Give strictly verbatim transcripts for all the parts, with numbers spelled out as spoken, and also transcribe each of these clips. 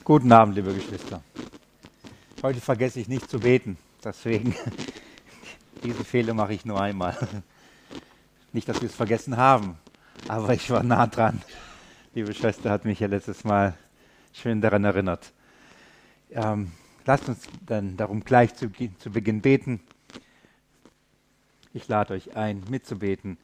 Guten Abend, liebe Geschwister. Heute vergesse ich nicht zu beten, deswegen diese Fehler mache ich nur einmal. Nicht, dass wir es vergessen haben, aber ich war nah dran. Liebe Schwester hat mich ja letztes Mal schön daran erinnert. Ähm, lasst uns dann darum gleich zu, zu Beginn beten. Ich lade euch ein, mitzubeten.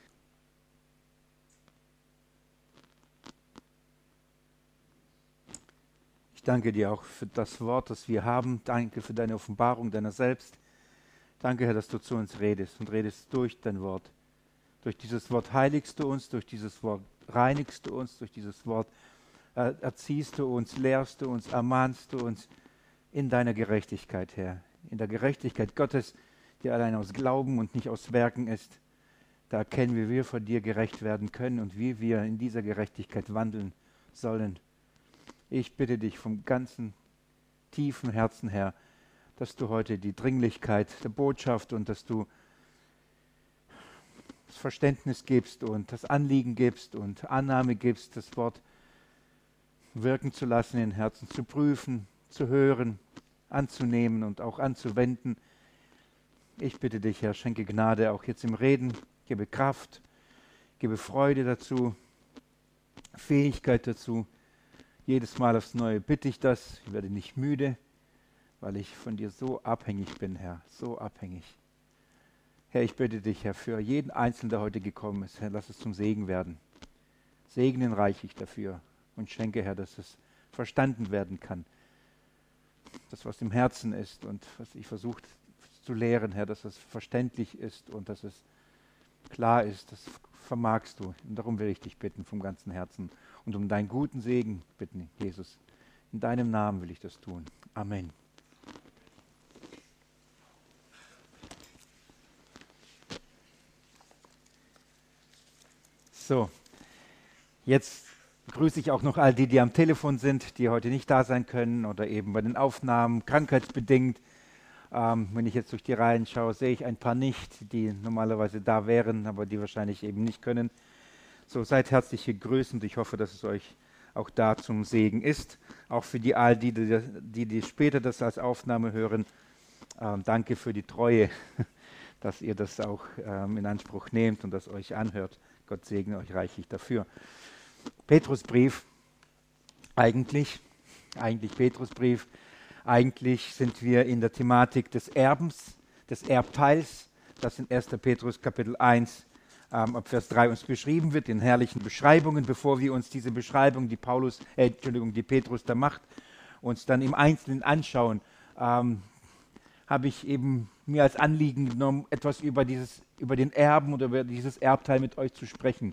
Ich danke dir auch für das Wort, das wir haben. Danke für deine Offenbarung deiner selbst. Danke, Herr, dass du zu uns redest und redest durch dein Wort. Durch dieses Wort heiligst du uns, durch dieses Wort reinigst du uns, durch dieses Wort äh, erziehst du uns, lehrst du uns, ermahnst du uns in deiner Gerechtigkeit, Herr. In der Gerechtigkeit Gottes, die allein aus Glauben und nicht aus Werken ist. Da erkennen wir, wie wir vor dir gerecht werden können und wie wir in dieser Gerechtigkeit wandeln sollen. Ich bitte dich vom ganzen tiefen Herzen her, dass du heute die Dringlichkeit der Botschaft und dass du das Verständnis gibst und das Anliegen gibst und Annahme gibst, das Wort wirken zu lassen in den Herzen, zu prüfen, zu hören, anzunehmen und auch anzuwenden. Ich bitte dich, Herr, schenke Gnade auch jetzt im Reden, gebe Kraft, gebe Freude dazu, Fähigkeit dazu. Jedes Mal aufs Neue bitte ich das, ich werde nicht müde, weil ich von dir so abhängig bin, Herr, so abhängig. Herr, ich bitte dich, Herr, für jeden Einzelnen, der heute gekommen ist, Herr, lass es zum Segen werden. Segnen reiche ich dafür und schenke, Herr, dass es verstanden werden kann. Das, was im Herzen ist und was ich versuche zu lehren, Herr, dass es verständlich ist und dass es klar ist, das vermagst du. Und darum will ich dich bitten vom ganzen Herzen und um deinen guten Segen bitten, Jesus. In deinem Namen will ich das tun. Amen. So, jetzt grüße ich auch noch all die, die am Telefon sind, die heute nicht da sein können oder eben bei den Aufnahmen krankheitsbedingt. Ähm, wenn ich jetzt durch die Reihen schaue, sehe ich ein paar nicht, die normalerweise da wären, aber die wahrscheinlich eben nicht können. So, seid herzlich gegrüßt und ich hoffe, dass es euch auch da zum Segen ist. Auch für die all die, die, die, die später das als Aufnahme hören, ähm, danke für die Treue, dass ihr das auch ähm, in Anspruch nehmt und das euch anhört. Gott segne euch reichlich dafür. Petrusbrief, eigentlich, eigentlich Petrusbrief, eigentlich sind wir in der Thematik des Erbens, des Erbteils, das in erster Petrus Kapitel eins ähm, ab Vers drei uns beschrieben wird, in herrlichen Beschreibungen. Bevor wir uns diese Beschreibung, die Paulus, äh, Entschuldigung, die Petrus da macht, uns dann im Einzelnen anschauen, ähm, habe ich eben mir als Anliegen genommen, etwas über, dieses, über den Erben oder über dieses Erbteil mit euch zu sprechen.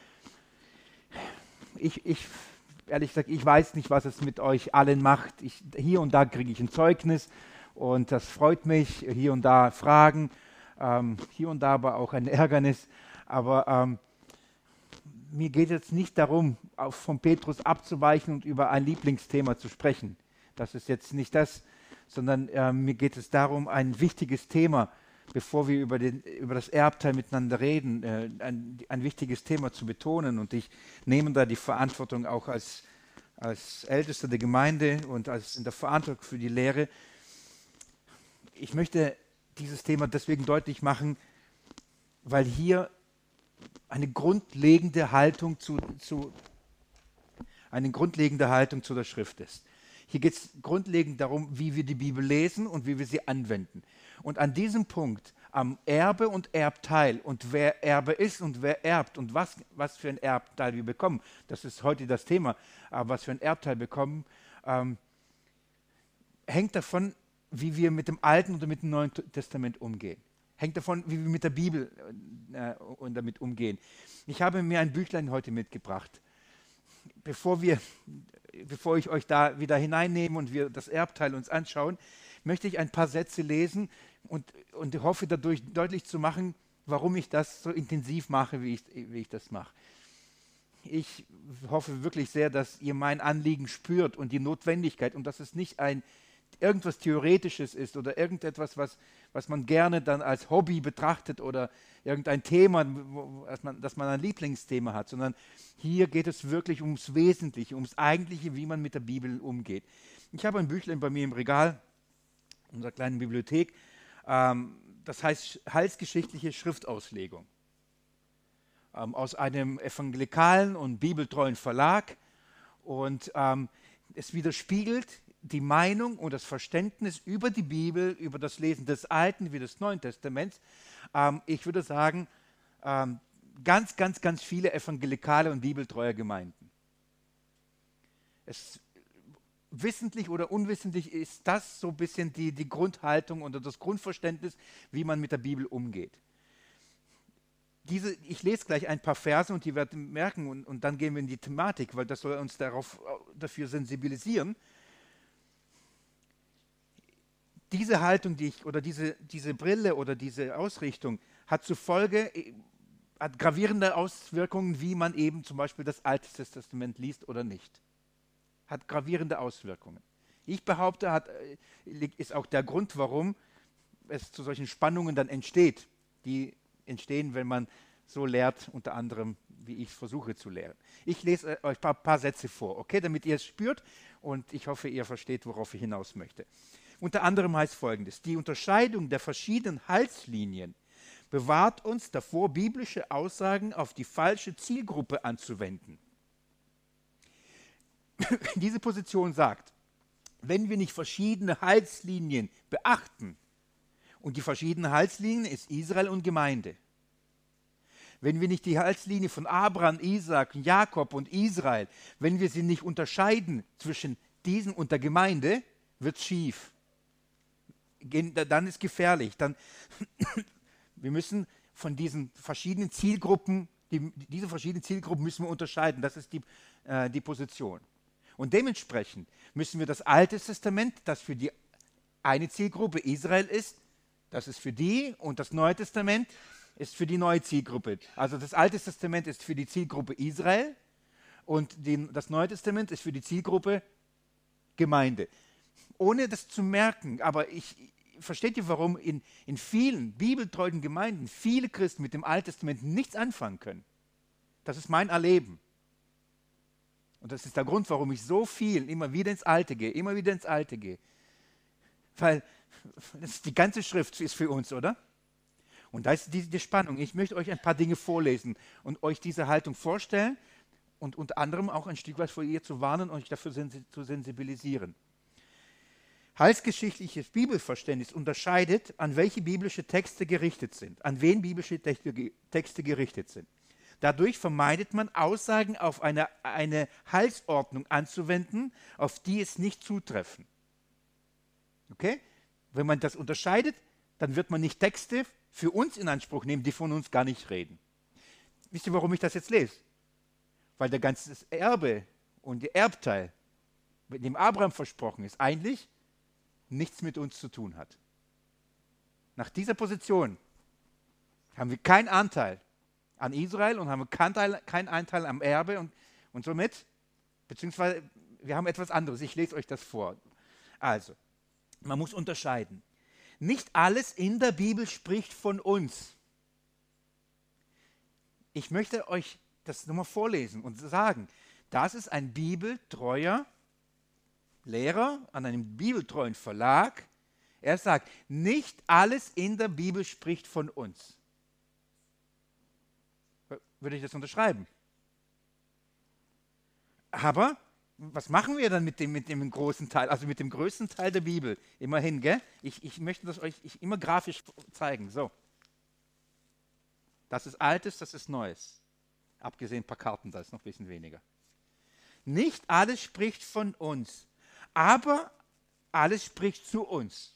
Ich, ich, ehrlich gesagt, ich weiß nicht, was es mit euch allen macht. Ich, hier und da kriege ich ein Zeugnis und das freut mich. Hier und da Fragen, ähm, hier und da aber auch ein Ärgernis. Aber ähm, mir geht es nicht darum, auf, von Petrus abzuweichen und über ein Lieblingsthema zu sprechen. Das ist jetzt nicht das, sondern äh, mir geht es darum, ein wichtiges Thema, bevor wir über, den, über das Erbteil miteinander reden, äh, ein, ein wichtiges Thema zu betonen. Und ich nehme da die Verantwortung auch als, als Ältester der Gemeinde und als in der Verantwortung für die Lehre. Ich möchte dieses Thema deswegen deutlich machen, weil hier eine grundlegende Haltung zu, zu, eine grundlegende Haltung zu der Schrift ist. Hier geht es grundlegend darum, wie wir die Bibel lesen und wie wir sie anwenden. Und an diesem Punkt, am Erbe und Erbteil und wer Erbe ist und wer erbt und was, was für ein Erbteil wir bekommen, das ist heute das Thema, aber was für ein Erbteil bekommen, ähm, hängt davon, wie wir mit dem Alten oder mit dem Neuen Testament umgehen. Hängt davon, wie wir mit der Bibel äh, und damit umgehen. Ich habe mir ein Büchlein heute mitgebracht. Bevor wir Bevor ich euch da wieder hineinnehme und wir das Erbteil uns anschauen, möchte ich ein paar Sätze lesen und, und hoffe dadurch deutlich zu machen, warum ich das so intensiv mache, wie ich, wie ich das mache. Ich hoffe wirklich sehr, dass ihr mein Anliegen spürt und die Notwendigkeit und dass es nicht ein irgendwas Theoretisches ist oder irgendetwas, was, was man gerne dann als Hobby betrachtet oder irgendein Thema, wo, dass, man, dass man ein Lieblingsthema hat, sondern hier geht es wirklich ums Wesentliche, ums Eigentliche, wie man mit der Bibel umgeht. Ich habe ein Büchlein bei mir im Regal, in unserer kleinen Bibliothek, ähm, das heißt Heilsgeschichtliche Schriftauslegung. Ähm, aus einem evangelikalen und bibeltreuen Verlag. Und ähm, es widerspiegelt die Meinung und das Verständnis über die Bibel, über das Lesen des Alten wie des Neuen Testaments. Ähm, ich würde sagen, ähm, ganz, ganz, ganz viele evangelikale und bibeltreue Gemeinden. Es, wissentlich oder unwissentlich ist das so ein bisschen die, die Grundhaltung oder das Grundverständnis, wie man mit der Bibel umgeht. Diese, ich lese gleich ein paar Verse und die werden merken und, und dann gehen wir in die Thematik, weil das soll uns darauf, dafür sensibilisieren. Diese Haltung, die ich, oder diese, diese Brille oder diese Ausrichtung hat zur Folge, hat gravierende Auswirkungen, wie man eben zum Beispiel das Alte Testament liest oder nicht. Hat gravierende Auswirkungen. Ich behaupte, hat, ist auch der Grund, warum es zu solchen Spannungen dann entsteht, die entstehen, wenn man so lehrt, unter anderem, wie ich versuche zu lehren. Ich lese euch ein paar, paar Sätze vor, okay, damit ihr es spürt und ich hoffe, ihr versteht, worauf ich hinaus möchte. Unter anderem heißt Folgendes: Die Unterscheidung der verschiedenen Heilslinien bewahrt uns davor, biblische Aussagen auf die falsche Zielgruppe anzuwenden. Diese Position sagt, wenn wir nicht verschiedene Heilslinien beachten, und die verschiedenen Heilslinien ist Israel und Gemeinde. Wenn wir nicht die Heilslinie von Abraham, Isaak, Jakob und Israel, wenn wir sie nicht unterscheiden zwischen diesen und der Gemeinde, wird es schief. Dann ist gefährlich. Dann wir müssen von diesen verschiedenen Zielgruppen, die, diese verschiedenen Zielgruppen müssen wir unterscheiden. Das ist die, äh, die Position. Und dementsprechend müssen wir das Alte Testament, das für die eine Zielgruppe Israel ist, das ist für die, und das Neue Testament ist für die neue Zielgruppe. Also das Alte Testament ist für die Zielgruppe Israel und die, das Neue Testament ist für die Zielgruppe Gemeinde. Ohne das zu merken, aber ich, versteht ihr, warum in, in vielen bibeltreuen Gemeinden viele Christen mit dem Alten Testament nichts anfangen können? Das ist mein Erleben. Und das ist der Grund, warum ich so viel immer wieder ins Alte gehe, immer wieder ins Alte gehe. Weil das die ganze Schrift ist für uns, oder? Und da ist die, die Spannung. Ich möchte euch ein paar Dinge vorlesen und euch diese Haltung vorstellen und unter anderem auch ein Stück weit vor ihr zu warnen und euch dafür sensi- zu sensibilisieren. Heilsgeschichtliches Bibelverständnis unterscheidet, an welche biblische Texte gerichtet sind, an wen biblische Texte, Texte gerichtet sind. Dadurch vermeidet man, Aussagen auf eine, eine Heilsordnung anzuwenden, auf die es nicht zutreffen. Okay? Wenn man das unterscheidet, dann wird man nicht Texte für uns in Anspruch nehmen, die von uns gar nicht reden. Wisst ihr, warum ich das jetzt lese? Weil der ganze Erbe und der Erbteil, dem Abraham versprochen ist, eigentlich nichts mit uns zu tun hat. Nach dieser Position haben wir keinen Anteil an Israel und haben keinen Anteil am Erbe und, und somit, beziehungsweise wir haben etwas anderes. Ich lese euch das vor. Also, man muss unterscheiden. Nicht alles in der Bibel spricht von uns. Ich möchte euch das nochmal vorlesen und sagen, das ist ein bibeltreuer Lehrer an einem bibeltreuen Verlag. Er sagt, nicht alles in der Bibel spricht von uns. Würde ich das unterschreiben? Aber was machen wir dann mit dem, mit dem großen Teil, also mit dem größten Teil der Bibel? Immerhin, gell? Ich, ich möchte das euch ich immer grafisch zeigen. So. Das ist Altes, das ist Neues. Abgesehen ein paar Karten, da ist noch ein bisschen weniger. Nicht alles spricht von uns, aber alles spricht zu uns.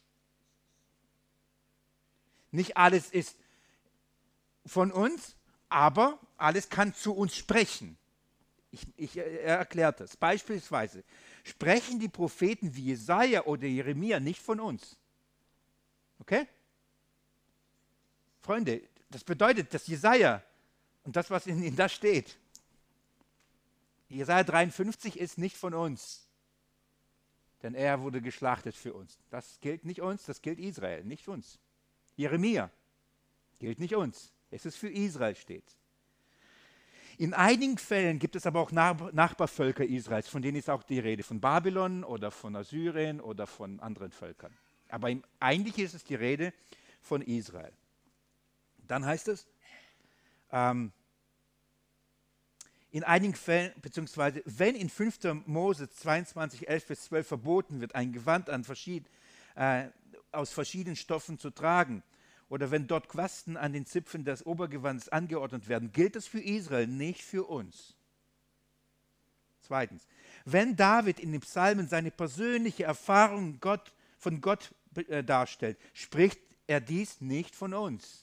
Nicht alles ist von uns, aber alles kann zu uns sprechen. Ich, ich, er erklärt das. Beispielsweise sprechen die Propheten wie Jesaja oder Jeremia nicht von uns. Okay? Freunde, das bedeutet, dass Jesaja und das, was in ihm da steht, Jesaja dreiundfünfzig ist nicht von uns. Denn er wurde geschlachtet für uns. Das gilt nicht uns, das gilt Israel, nicht uns. Jeremia. Gilt nicht uns. Es ist für Israel steht. In einigen Fällen gibt es aber auch Nachbarvölker Israels, von denen ist auch die Rede, von Babylon oder von Assyrien oder von anderen Völkern. Aber im, eigentlich ist es die Rede von Israel. Dann heißt es, ähm, in einigen Fällen, beziehungsweise wenn in fünfter Mose zweiundzwanzig, elf bis zwölf verboten wird, ein Gewand an verschied, äh, aus verschiedenen Stoffen zu tragen, oder wenn dort Quasten an den Zipfeln des Obergewands angeordnet werden, gilt das für Israel, nicht für uns. Zweitens, wenn David in den Psalmen seine persönliche Erfahrung Gott, von Gott äh, darstellt, spricht er dies nicht von uns.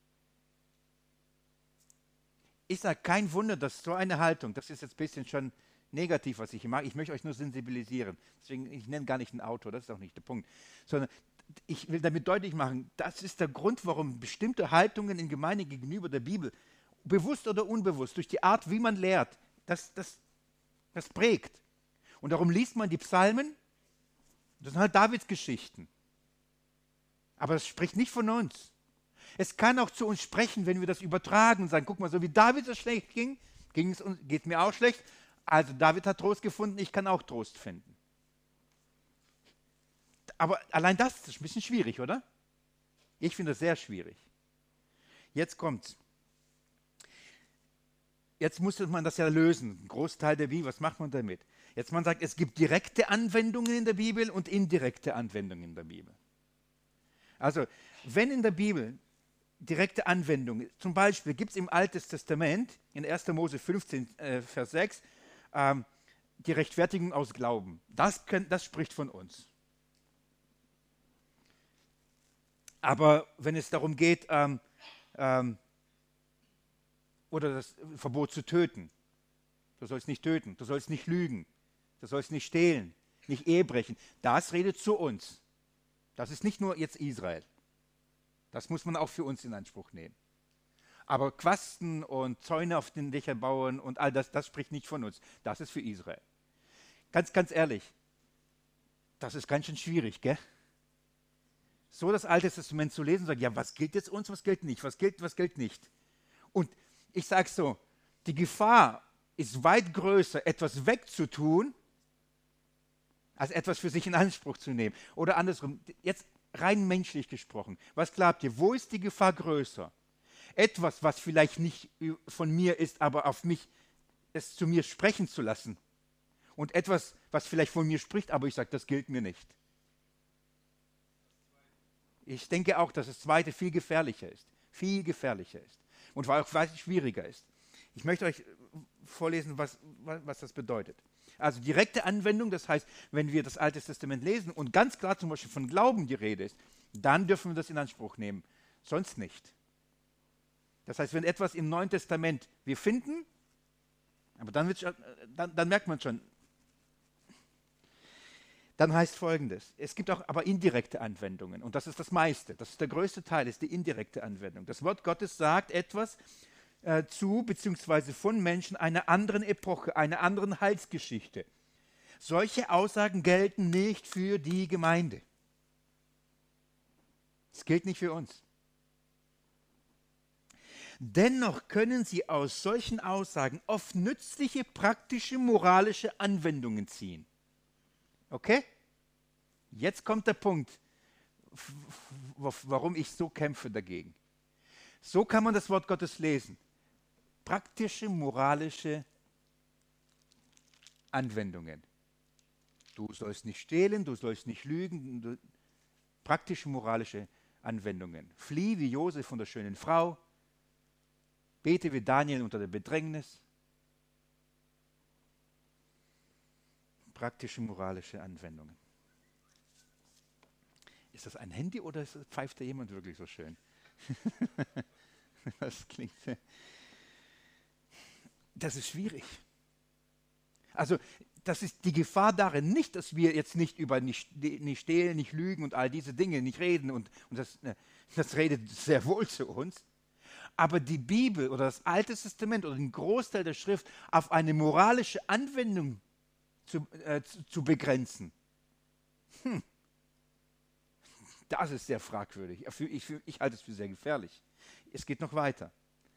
Ich sage, kein Wunder, dass so eine Haltung, das ist jetzt ein bisschen schon negativ, was ich hier mache, ich möchte euch nur sensibilisieren. Deswegen, ich nenne gar nicht einen Autor, das ist auch nicht der Punkt, sondern ich will damit deutlich machen, das ist der Grund, warum bestimmte Haltungen in Gemeinde gegenüber der Bibel, bewusst oder unbewusst, durch die Art, wie man lehrt, das, das, das prägt. Und darum liest man die Psalmen, das sind halt Davids Geschichten. Aber das spricht nicht von uns. Es kann auch zu uns sprechen, wenn wir das übertragen und sagen, guck mal, so wie David es schlecht ging, ging es uns, geht mir auch schlecht. Also David hat Trost gefunden, ich kann auch Trost finden. Aber allein das ist ein bisschen schwierig, oder? Ich finde das sehr schwierig. Jetzt kommt's. Jetzt muss man das ja lösen. Ein Großteil der Bibel, was macht man damit? Jetzt man sagt, es gibt direkte Anwendungen in der Bibel und indirekte Anwendungen in der Bibel. Also, wenn in der Bibel direkte Anwendungen, zum Beispiel gibt es im Alten Testament, in erster Mose fünfzehn, äh, Vers sechs, ähm, die Rechtfertigung aus Glauben. Das, können, das spricht von uns. Aber wenn es darum geht, ähm, ähm, oder das Verbot zu töten, du sollst nicht töten, du sollst nicht lügen, du sollst nicht stehlen, nicht Ehe brechen, das redet zu uns. Das ist nicht nur jetzt Israel. Das muss man auch für uns in Anspruch nehmen. Aber Quasten und Zäune auf den Dächern bauen und all das, das spricht nicht von uns. Das ist für Israel. Ganz, ganz ehrlich, das ist ganz schön schwierig, gell? So das Alte Testament zu lesen und sagen, ja, was gilt jetzt uns, was gilt nicht, was gilt, was gilt nicht. Und ich sage so, die Gefahr ist weit größer, etwas wegzutun, als etwas für sich in Anspruch zu nehmen. Oder andersrum, jetzt rein menschlich gesprochen, was glaubt ihr, wo ist die Gefahr größer? Etwas, was vielleicht nicht von mir ist, aber auf mich, es zu mir sprechen zu lassen. Und etwas, was vielleicht von mir spricht, aber ich sage, das gilt mir nicht. Ich denke auch, dass das Zweite viel gefährlicher ist. Viel gefährlicher ist. Und auch weit schwieriger ist. Ich möchte euch vorlesen, was, was das bedeutet. Also direkte Anwendung, das heißt, wenn wir das Alte Testament lesen und ganz klar zum Beispiel von Glauben die Rede ist, dann dürfen wir das in Anspruch nehmen. Sonst nicht. Das heißt, wenn etwas im Neuen Testament wir finden, aber dann, wird's, dann, dann merkt man schon, dann heißt Folgendes, es gibt auch aber indirekte Anwendungen und das ist das meiste, das ist der größte Teil, ist die indirekte Anwendung. Das Wort Gottes sagt etwas äh, zu, beziehungsweise von Menschen einer anderen Epoche, einer anderen Heilsgeschichte. Solche Aussagen gelten nicht für die Gemeinde. Es gilt nicht für uns. Dennoch können sie aus solchen Aussagen oft nützliche, praktische, moralische Anwendungen ziehen. Okay? Jetzt kommt der Punkt, warum ich so kämpfe dagegen. So kann man das Wort Gottes lesen. Praktische, moralische Anwendungen. Du sollst nicht stehlen, du sollst nicht lügen. Du, praktische, moralische Anwendungen. Flieh wie Josef von der schönen Frau. Bete wie Daniel unter der Bedrängnis. Praktische, moralische Anwendungen. Ist das ein Handy oder pfeift da jemand wirklich so schön? Das klingt. Das ist schwierig. Also, das ist die Gefahr darin, nicht, dass wir jetzt nicht über nicht, nicht stehlen, nicht lügen und all diese Dinge nicht reden und, und das, das redet sehr wohl zu uns. Aber die Bibel oder das Alte Testament oder den Großteil der Schrift auf eine moralische Anwendung zu, äh, zu, zu begrenzen. Hm. Das ist sehr fragwürdig. Ich, ich, ich halte es für sehr gefährlich. Es geht noch weiter.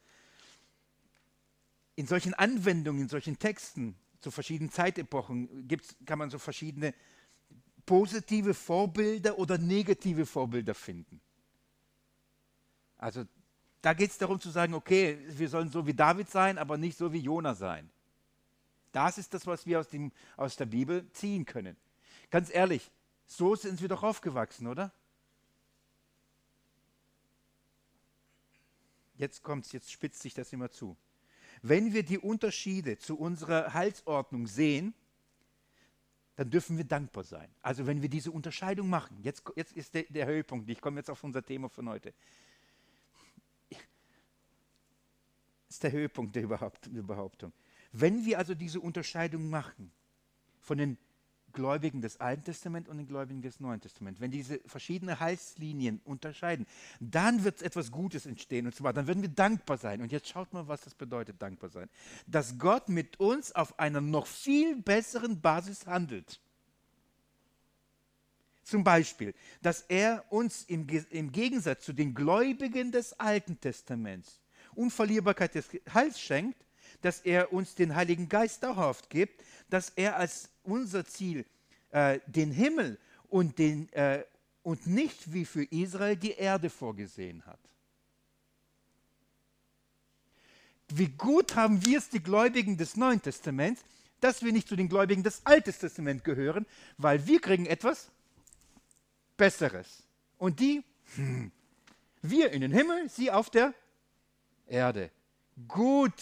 In solchen Anwendungen, in solchen Texten zu verschiedenen Zeitepochen gibt's, kann man so verschiedene positive Vorbilder oder negative Vorbilder finden. Also da geht es darum zu sagen, okay, wir sollen so wie David sein, aber nicht so wie Jona sein. Das ist das, was wir aus, dem, aus der Bibel ziehen können. Ganz ehrlich, so sind wir doch aufgewachsen, oder? Jetzt kommt's, jetzt spitzt sich das immer zu. Wenn wir die Unterschiede zu unserer Heilsordnung sehen, dann dürfen wir dankbar sein. Also wenn wir diese Unterscheidung machen, jetzt, jetzt ist der, der Höhepunkt, ich komme jetzt auf unser Thema von heute. Das ist der Höhepunkt der Behauptung. Wenn wir also diese Unterscheidung machen von den Gläubigen des Alten Testaments und den Gläubigen des Neuen Testaments, wenn diese verschiedenen Heilslinien unterscheiden, dann wird etwas Gutes entstehen. Und zwar, dann werden wir dankbar sein. Und jetzt schaut mal, was das bedeutet, dankbar sein. Dass Gott mit uns auf einer noch viel besseren Basis handelt. Zum Beispiel, dass er uns im, im Gegensatz zu den Gläubigen des Alten Testaments Unverlierbarkeit des Heils schenkt, dass er uns den Heiligen Geist dauerhaft gibt, dass er als unser Ziel äh, den Himmel und, den, äh, und nicht wie für Israel die Erde vorgesehen hat. Wie gut haben wir es, die Gläubigen des Neuen Testaments, dass wir nicht zu den Gläubigen des Alten Testaments gehören, weil wir kriegen etwas Besseres. Und die, hm, wir in den Himmel, sie auf der Erde. Gut.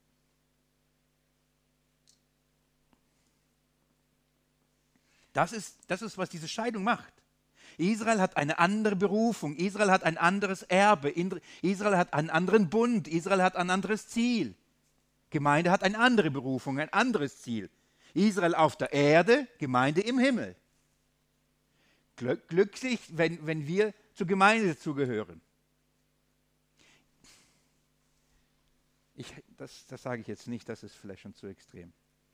Das ist, das ist, was diese Scheidung macht. Israel hat eine andere Berufung, Israel hat ein anderes Erbe, Israel hat einen anderen Bund, Israel hat ein anderes Ziel. Gemeinde hat eine andere Berufung, ein anderes Ziel. Israel auf der Erde, Gemeinde im Himmel. Glücklich, wenn, wenn wir zur Gemeinde dazugehören. Ich, das, das sage ich jetzt nicht, das ist vielleicht schon zu extrem.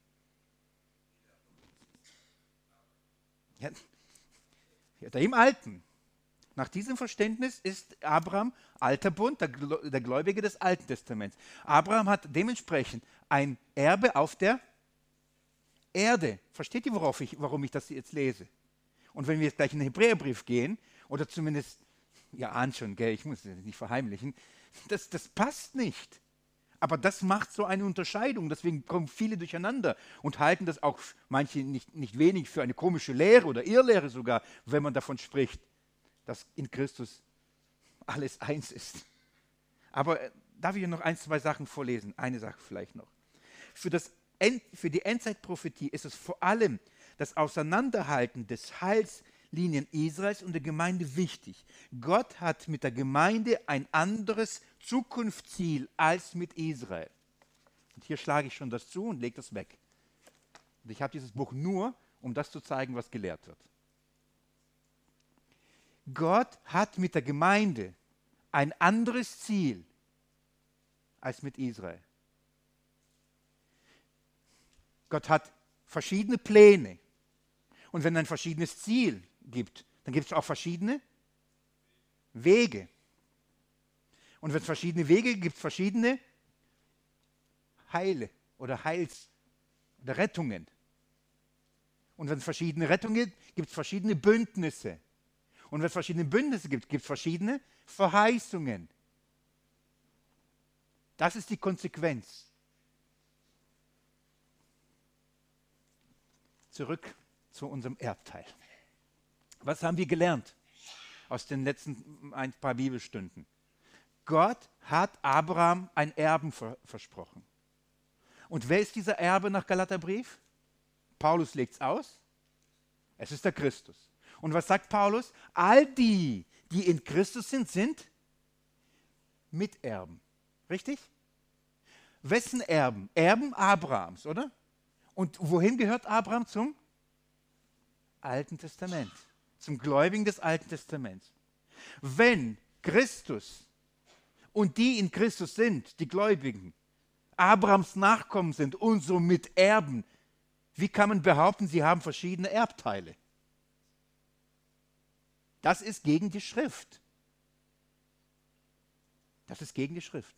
Ja, ja, im Alten. Nach diesem Verständnis ist Abraham alter Bund, der, der Gläubige des Alten Testaments. Abraham hat dementsprechend ein Erbe auf der Erde. Versteht ihr, worauf ich, warum ich das jetzt lese? Und wenn wir jetzt gleich in den Hebräerbrief gehen, oder zumindest, ja, ahnt schon, gell, ich muss es nicht verheimlichen, das, das passt nicht. Aber das macht so eine Unterscheidung, deswegen kommen viele durcheinander und halten das auch manche nicht, nicht wenig für eine komische Lehre oder Irrlehre sogar, wenn man davon spricht, dass in Christus alles eins ist. Aber äh, darf ich noch ein, zwei Sachen vorlesen? Eine Sache vielleicht noch. Für, das End, für die Endzeitprophetie ist es vor allem das Auseinanderhalten des Heilslinien Israels und der Gemeinde wichtig. Gott hat mit der Gemeinde ein anderes Zukunftsziel als mit Israel. Und hier schlage ich schon das zu und lege das weg. Und ich habe dieses Buch nur, um das zu zeigen, was gelehrt wird. Gott hat mit der Gemeinde ein anderes Ziel als mit Israel. Gott hat verschiedene Pläne. Und wenn es ein verschiedenes Ziel gibt, dann gibt es auch verschiedene Wege. Und wenn es verschiedene Wege gibt, gibt es verschiedene Heile oder Heils- oder Rettungen. Und wenn es verschiedene Rettungen gibt, gibt es verschiedene Bündnisse. Und wenn es verschiedene Bündnisse gibt, gibt es verschiedene Verheißungen. Das ist die Konsequenz. Zurück zu unserem Erbteil. Was haben wir gelernt aus den letzten ein paar Bibelstunden? Gott hat Abraham ein Erben ver- versprochen. Und wer ist dieser Erbe nach Galaterbrief? Paulus legt es aus. Es ist der Christus. Und was sagt Paulus? All die, die in Christus sind, sind Miterben. Richtig? Wessen Erben? Erben Abrahams, oder? Und wohin gehört Abraham? Zum Alten Testament. Zum Gläubigen des Alten Testaments. Wenn Christus und die in Christus sind, die Gläubigen, Abrahams Nachkommen sind und somit Erben, wie kann man behaupten, sie haben verschiedene Erbteile? Das ist gegen die Schrift. Das ist gegen die Schrift.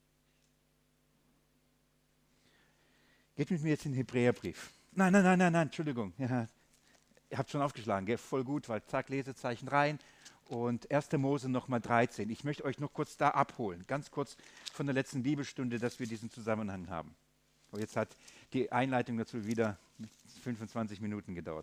Geht mit mir jetzt in den Hebräerbrief. Nein, nein, nein, nein, nein, Entschuldigung. Ja, ihr habt schon aufgeschlagen, gell? Voll gut, weil zack, Lesezeichen rein. Und erster Mose nochmal dreizehn. Ich möchte euch noch kurz da abholen, ganz kurz von der letzten Bibelstunde, dass wir diesen Zusammenhang haben. Und jetzt hat die Einleitung dazu wieder fünfundzwanzig Minuten gedauert.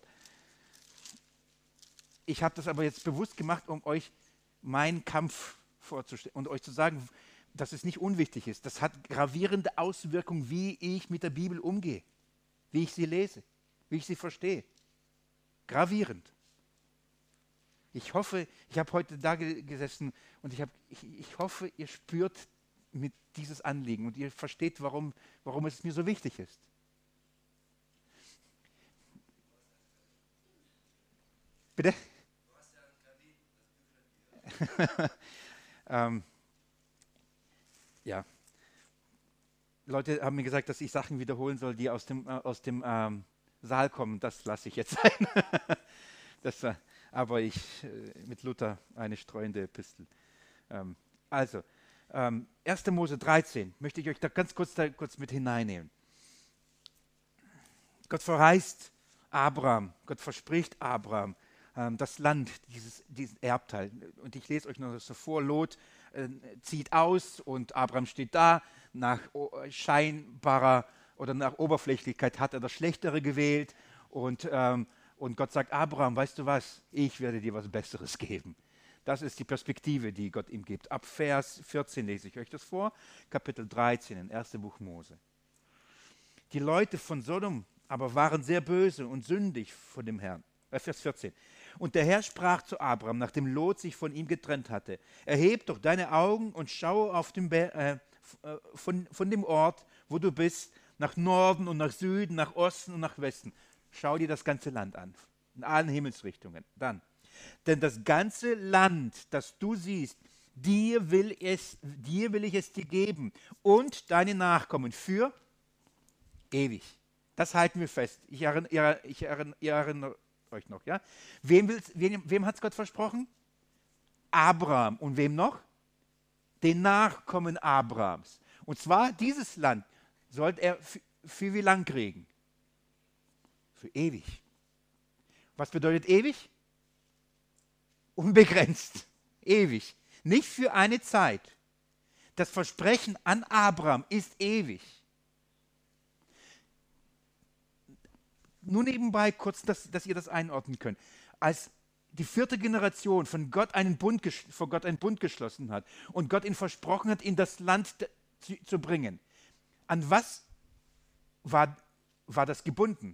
Ich habe das aber jetzt bewusst gemacht, um euch meinen Kampf vorzustellen und euch zu sagen, dass es nicht unwichtig ist. Das hat gravierende Auswirkungen, wie ich mit der Bibel umgehe, wie ich sie lese, wie ich sie verstehe. Gravierend. Ich hoffe, ich habe heute da gesessen und ich, hab, ich, ich hoffe, ihr spürt mit dieses Anliegen und ihr versteht, warum, warum es mir so wichtig ist. Bitte? ähm, ja. Leute haben mir gesagt, dass ich Sachen wiederholen soll, die aus dem, äh, aus dem ähm, Saal kommen. Das lasse ich jetzt sein. das, äh, aber ich äh, mit Luther eine streuende Epistel. Ähm, also, ähm, erster Mose dreizehn möchte ich euch da ganz kurz, da, kurz mit hineinnehmen. Gott verheißt Abraham, Gott verspricht Abraham ähm, das Land, dieses, diesen Erbteil. Und ich lese euch noch so vor, Lot äh, zieht aus und Abraham steht da. Nach scheinbarer oder nach Oberflächlichkeit hat er das Schlechtere gewählt. Und, ähm, und Gott sagt, Abraham, weißt du was, ich werde dir was Besseres geben. Das ist die Perspektive, die Gott ihm gibt. Ab Vers vierzehn lese ich euch das vor, Kapitel dreizehn, im ersten Buch Mose. Die Leute von Sodom aber waren sehr böse und sündig vor dem Herrn. Äh, Vers vierzehn. Und der Herr sprach zu Abraham, nachdem Lot sich von ihm getrennt hatte, erheb doch deine Augen und schaue auf den Be- äh, von, von dem Ort, wo du bist, nach Norden und nach Süden, nach Osten und nach Westen. Schau dir das ganze Land an, in allen Himmelsrichtungen. Dann, denn das ganze Land, das du siehst, dir will, es, dir will ich es dir geben und deine Nachkommen für ewig. Das halten wir fest. Ich erinnere, ich erinnere, ich erinnere euch noch. Ja? Wem, wem, wem hat es Gott versprochen? Abraham. Und wem noch? Den Nachkommen Abrahams. Und zwar dieses Land sollte er für, für wie lang kriegen? Für ewig. Was bedeutet ewig? Unbegrenzt. Ewig. Nicht für eine Zeit. Das Versprechen an Abraham ist ewig. Nur nebenbei kurz, dass, dass ihr das einordnen könnt. Als die vierte Generation von Gott einen Bund, vor Gott einen Bund geschlossen hat und Gott ihnen versprochen hat, in das Land zu, zu bringen. An was war, war das gebunden?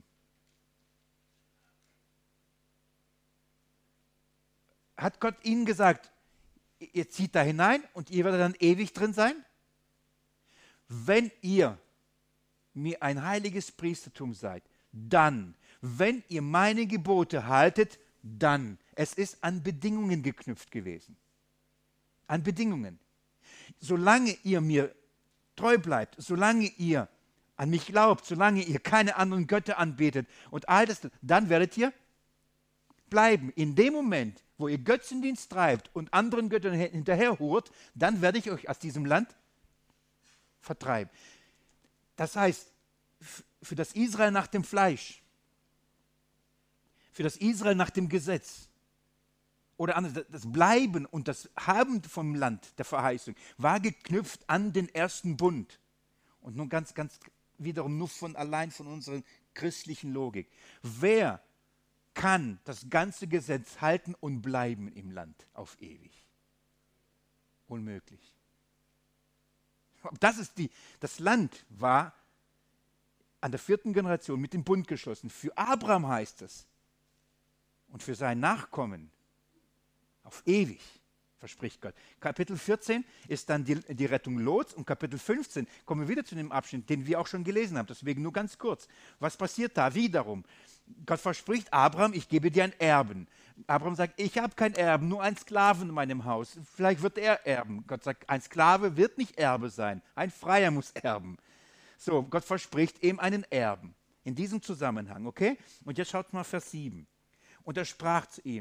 Hat Gott ihnen gesagt, ihr zieht da hinein und ihr werdet dann ewig drin sein? Wenn ihr mir ein heiliges Priestertum seid, dann, wenn ihr meine Gebote haltet, dann. Es ist an Bedingungen geknüpft gewesen. An Bedingungen. Solange ihr mir treu bleibt, solange ihr an mich glaubt, solange ihr keine anderen Götter anbetet und all das, dann werdet ihr bleiben. In dem Moment, wo ihr Götzendienst treibt und anderen Göttern hinterherhurt, dann werde ich euch aus diesem Land vertreiben. Das heißt, für das Israel nach dem Fleisch, für das Israel nach dem Gesetz oder anders, das Bleiben und das Haben vom Land der Verheißung war geknüpft an den ersten Bund. Und nun ganz, ganz wiederum nur von allein von unserer christlichen Logik. Wer kann das ganze Gesetz halten und bleiben im Land auf ewig? Unmöglich. Das ist die, das Land war an der vierten Generation mit dem Bund geschlossen. Für Abraham heißt es und für sein Nachkommen auf ewig, verspricht Gott. Kapitel vierzehn ist dann die, die Rettung Lots und Kapitel fünfzehn kommen wir wieder zu dem Abschnitt, den wir auch schon gelesen haben. Deswegen nur ganz kurz. Was passiert da wiederum? Gott verspricht Abraham, ich gebe dir einen Erben. Abraham sagt, ich habe keinen Erben, nur einen Sklaven in meinem Haus. Vielleicht wird er erben. Gott sagt, ein Sklave wird nicht Erbe sein. Ein Freier muss erben. So, Gott verspricht ihm einen Erben. In diesem Zusammenhang, okay? Und jetzt schaut mal Vers sieben. Und er sprach zu ihm,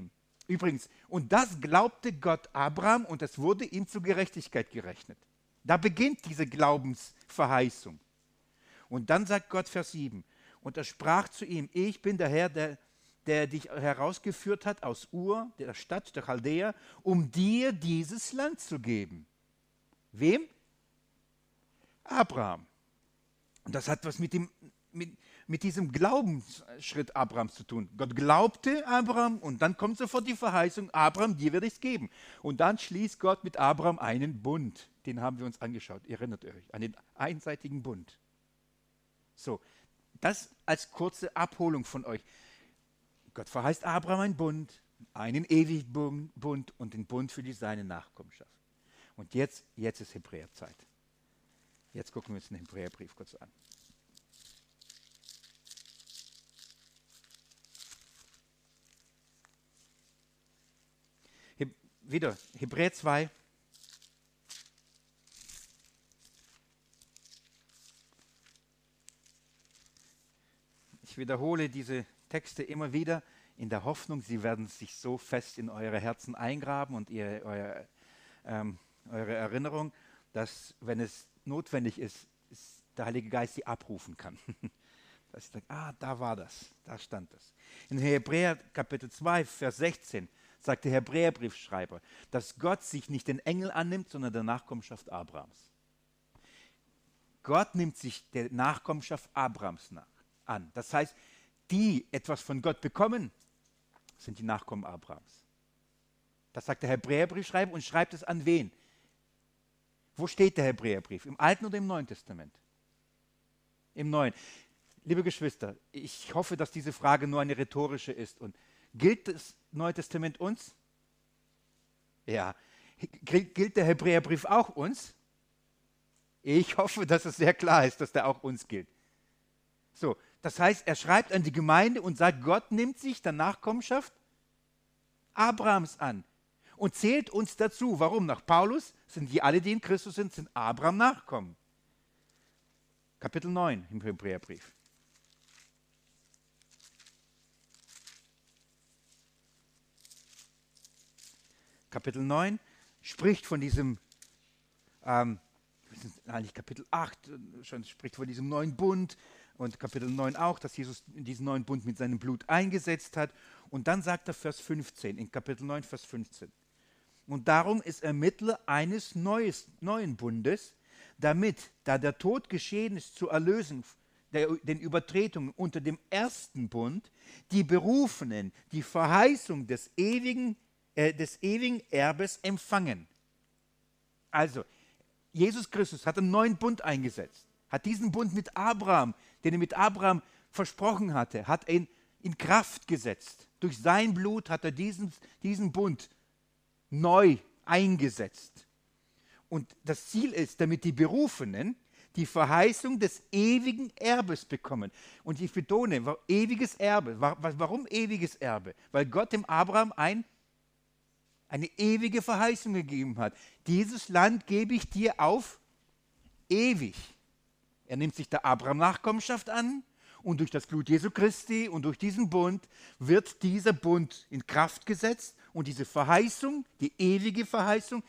Übrigens, und das glaubte Gott Abraham und es wurde ihm zur Gerechtigkeit gerechnet. Da beginnt diese Glaubensverheißung. Und dann sagt Gott, Vers sieben, und er sprach zu ihm, ich bin der Herr, der, der dich herausgeführt hat aus Ur, der Stadt der Chaldäer, um dir dieses Land zu geben. Wem? Abraham. Und das hat was mit, dem, mit, mit diesem Glaubensschritt Abrahams zu tun. Gott glaubte Abraham und dann kommt sofort die Verheißung, Abraham, dir werde ich es geben. Und dann schließt Gott mit Abraham einen Bund. Den haben wir uns angeschaut, ihr erinnert euch, einen einseitigen Bund. So, das als kurze Abholung von euch. Gott verheißt Abraham einen Bund, einen ewigen Bund und den Bund für die seine Nachkommenschaft. Und jetzt, jetzt ist Hebräerzeit. Jetzt gucken wir uns den Hebräerbrief kurz an. He- wieder Hebräer zwei. Ich wiederhole diese Texte immer wieder in der Hoffnung, sie werden sich so fest in eure Herzen eingraben und ihr, euer, ähm, eure Erinnerung, dass, wenn es notwendig ist, ist der Heilige Geist sie abrufen kann. Dass ich sage, ah, da war das, da stand das. In Hebräer Kapitel zwei, Vers sechzehn sagt der Hebräerbriefschreiber, dass Gott sich nicht den Engel annimmt, sondern der Nachkommenschaft Abrahams. Gott nimmt sich der Nachkommenschaft Abrahams nach, an. Das heißt, die etwas von Gott bekommen, sind die Nachkommen Abrahams. Das sagt der Hebräerbriefschreiber und schreibt es an wen? Wo steht der Hebräerbrief? Im Alten oder im Neuen Testament? Im Neuen. Liebe Geschwister, ich hoffe, dass diese Frage nur eine rhetorische ist. Und gilt das Neue Testament uns? Ja. Gilt der Hebräerbrief auch uns? Ich hoffe, dass es sehr klar ist, dass der auch uns gilt. So, das heißt, er schreibt an die Gemeinde und sagt, Gott nimmt sich der Nachkommenschaft Abrahams an und zählt uns dazu. Warum? Nach Paulus sind die alle, die in Christus sind, sind Abraham Nachkommen. Kapitel neun im Hebräerbrief. Kapitel neun spricht von diesem, ähm, eigentlich Kapitel acht, schon spricht von diesem neuen Bund und Kapitel neun auch, dass Jesus diesen neuen Bund mit seinem Blut eingesetzt hat. Und dann sagt er Vers fünfzehn, in Kapitel neun, Vers fünfzehn. Und darum ist er Mittler eines neues, neuen Bundes, damit, da der Tod geschehen ist zur Erlösung der, den Übertretungen unter dem ersten Bund, die Berufenen die Verheißung des ewigen, äh, des ewigen Erbes empfangen. Also, Jesus Christus hat einen neuen Bund eingesetzt, hat diesen Bund mit Abraham, den er mit Abraham versprochen hatte, hat ihn in Kraft gesetzt. Durch sein Blut hat er diesen, diesen Bund neu eingesetzt. Und das Ziel ist, damit die Berufenen die Verheißung des ewigen Erbes bekommen. Und ich betone, ewiges Erbe. Warum ewiges Erbe? Weil Gott dem Abraham ein, eine ewige Verheißung gegeben hat. Dieses Land gebe ich dir auf ewig. Er nimmt sich der Abraham-Nachkommenschaft an und durch das Blut Jesu Christi und durch diesen Bund wird dieser Bund in Kraft gesetzt und diese Verheißung, die ewige Verheißung,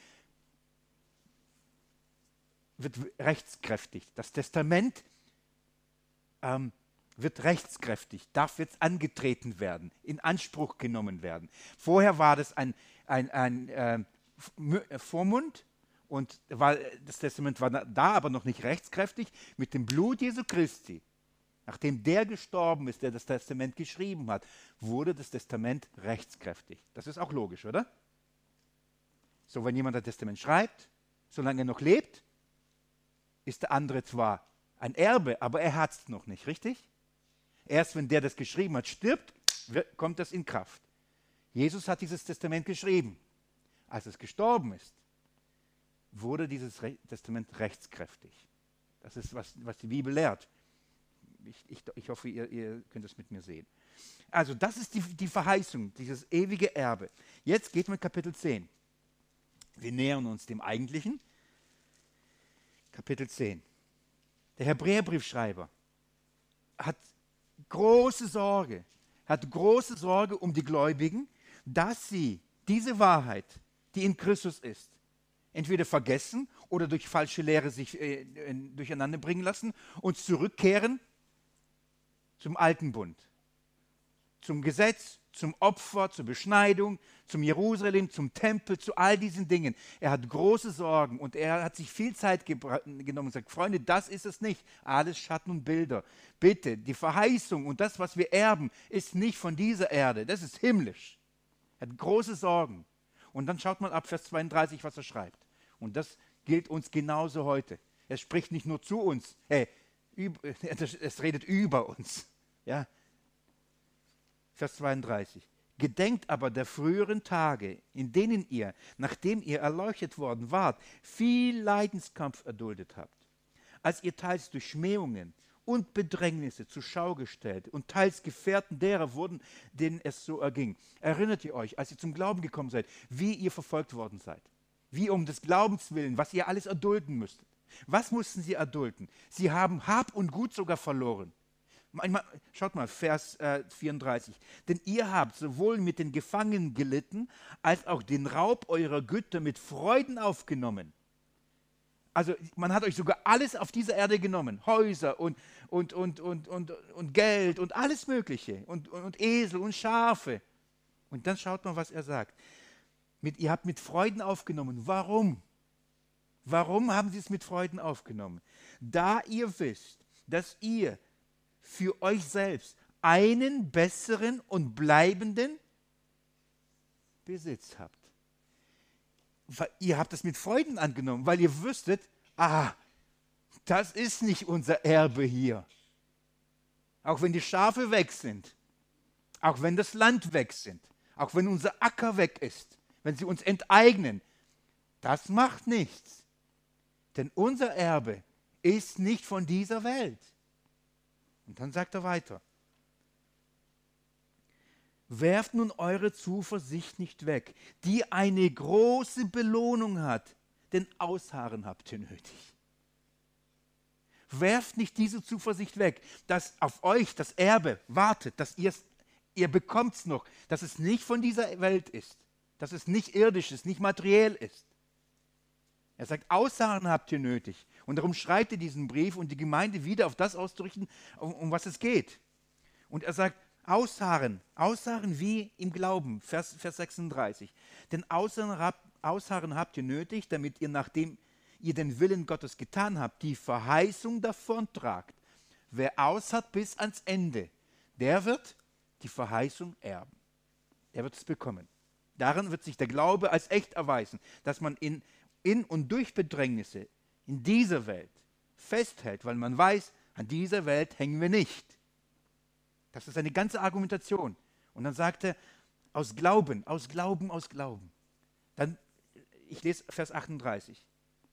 wird rechtskräftig. Das Testament ähm, wird rechtskräftig, darf jetzt angetreten werden, in Anspruch genommen werden. Vorher war das ein, ein, ein äh, Vormund und war, das Testament war da, aber noch nicht rechtskräftig. Mit dem Blut Jesu Christi, nachdem der gestorben ist, der das Testament geschrieben hat, wurde das Testament rechtskräftig. Das ist auch logisch, oder? So, wenn jemand das Testament schreibt, solange er noch lebt, ist der andere zwar ein Erbe, aber er hat es noch nicht, richtig? Erst wenn der das geschrieben hat, stirbt, wird, kommt das in Kraft. Jesus hat dieses Testament geschrieben. Als es gestorben ist, wurde dieses Re- Testament rechtskräftig. Das ist, was, was die Bibel lehrt. Ich, ich, ich hoffe, ihr, ihr könnt das mit mir sehen. Also das ist die, die Verheißung, dieses ewige Erbe. Jetzt geht man Kapitel zehn. Wir nähern uns dem Eigentlichen. Kapitel zehn. Der Hebräerbriefschreiber hat große Sorge, hat große Sorge um die Gläubigen, dass sie diese Wahrheit, die in Christus ist, entweder vergessen oder durch falsche Lehre sich äh, durcheinander bringen lassen und zurückkehren zum alten Bund, zum Gesetz, zum Opfer, zur Beschneidung, zum Jerusalem, zum Tempel, zu all diesen Dingen. Er hat große Sorgen und er hat sich viel Zeit genommen und sagt, Freunde, das ist es nicht. Alles Schatten und Bilder. Bitte, die Verheißung und das, was wir erben, ist nicht von dieser Erde. Das ist himmlisch. Er hat große Sorgen. Und dann schaut mal ab Vers zweiunddreißig, was er schreibt. Und das gilt uns genauso heute. Er spricht nicht nur zu uns, hey, es redet über uns. Ja? Vers zweiunddreißig. Gedenkt aber der früheren Tage, in denen ihr, nachdem ihr erleuchtet worden wart, viel Leidenskampf erduldet habt, als ihr teils durch Schmähungen und Bedrängnisse zur Schau gestellt und teils Gefährten derer wurden, denen es so erging. Erinnert ihr euch, als ihr zum Glauben gekommen seid, wie ihr verfolgt worden seid? Wie um des Glaubens willen, was ihr alles erdulden müsstet. Was mussten sie erdulden? Sie haben Hab und Gut sogar verloren. Schaut mal, Vers äh, vierunddreißig. Denn ihr habt sowohl mit den Gefangenen gelitten, als auch den Raub eurer Güter mit Freuden aufgenommen. Also man hat euch sogar alles auf dieser Erde genommen. Häuser und, und, und, und, und, und Geld und alles Mögliche. Und, und, und Esel und Schafe. Und dann schaut mal, was er sagt. Mit, ihr habt mit Freuden aufgenommen. Warum? Warum haben sie es mit Freuden aufgenommen? Da ihr wisst, dass ihr für euch selbst einen besseren und bleibenden Besitz habt. Ihr habt es mit Freuden angenommen, weil ihr wüsstet, ah, das ist nicht unser Erbe hier. Auch wenn die Schafe weg sind, auch wenn das Land weg sind, auch wenn unser Acker weg ist, wenn sie uns enteignen, das macht nichts. Denn unser Erbe ist nicht von dieser Welt. Und dann sagt er weiter. Werft nun eure Zuversicht nicht weg, die eine große Belohnung hat, denn Ausharren habt ihr nötig. Werft nicht diese Zuversicht weg, dass auf euch das Erbe wartet, dass ihr bekommt es noch, dass es nicht von dieser Welt ist, dass es nicht irdisch ist, nicht materiell ist. Er sagt, Ausharren habt ihr nötig. Und darum schreibt er diesen Brief und die Gemeinde wieder auf das auszurichten, um, um was es geht. Und er sagt, Ausharren, Ausharren wie im Glauben, Vers, Vers sechsunddreißig. Denn Ausharren, Ausharren habt ihr nötig, damit ihr, nachdem ihr den Willen Gottes getan habt, die Verheißung davontragt. Wer ausharrt bis ans Ende, der wird die Verheißung erben. Er wird es bekommen. Darin wird sich der Glaube als echt erweisen, dass man in, in und durch Bedrängnisse in dieser Welt festhält, weil man weiß, an dieser Welt hängen wir nicht. Das ist eine ganze Argumentation. Und dann sagt er, aus Glauben, aus Glauben, aus Glauben. Dann, ich lese Vers achtunddreißig.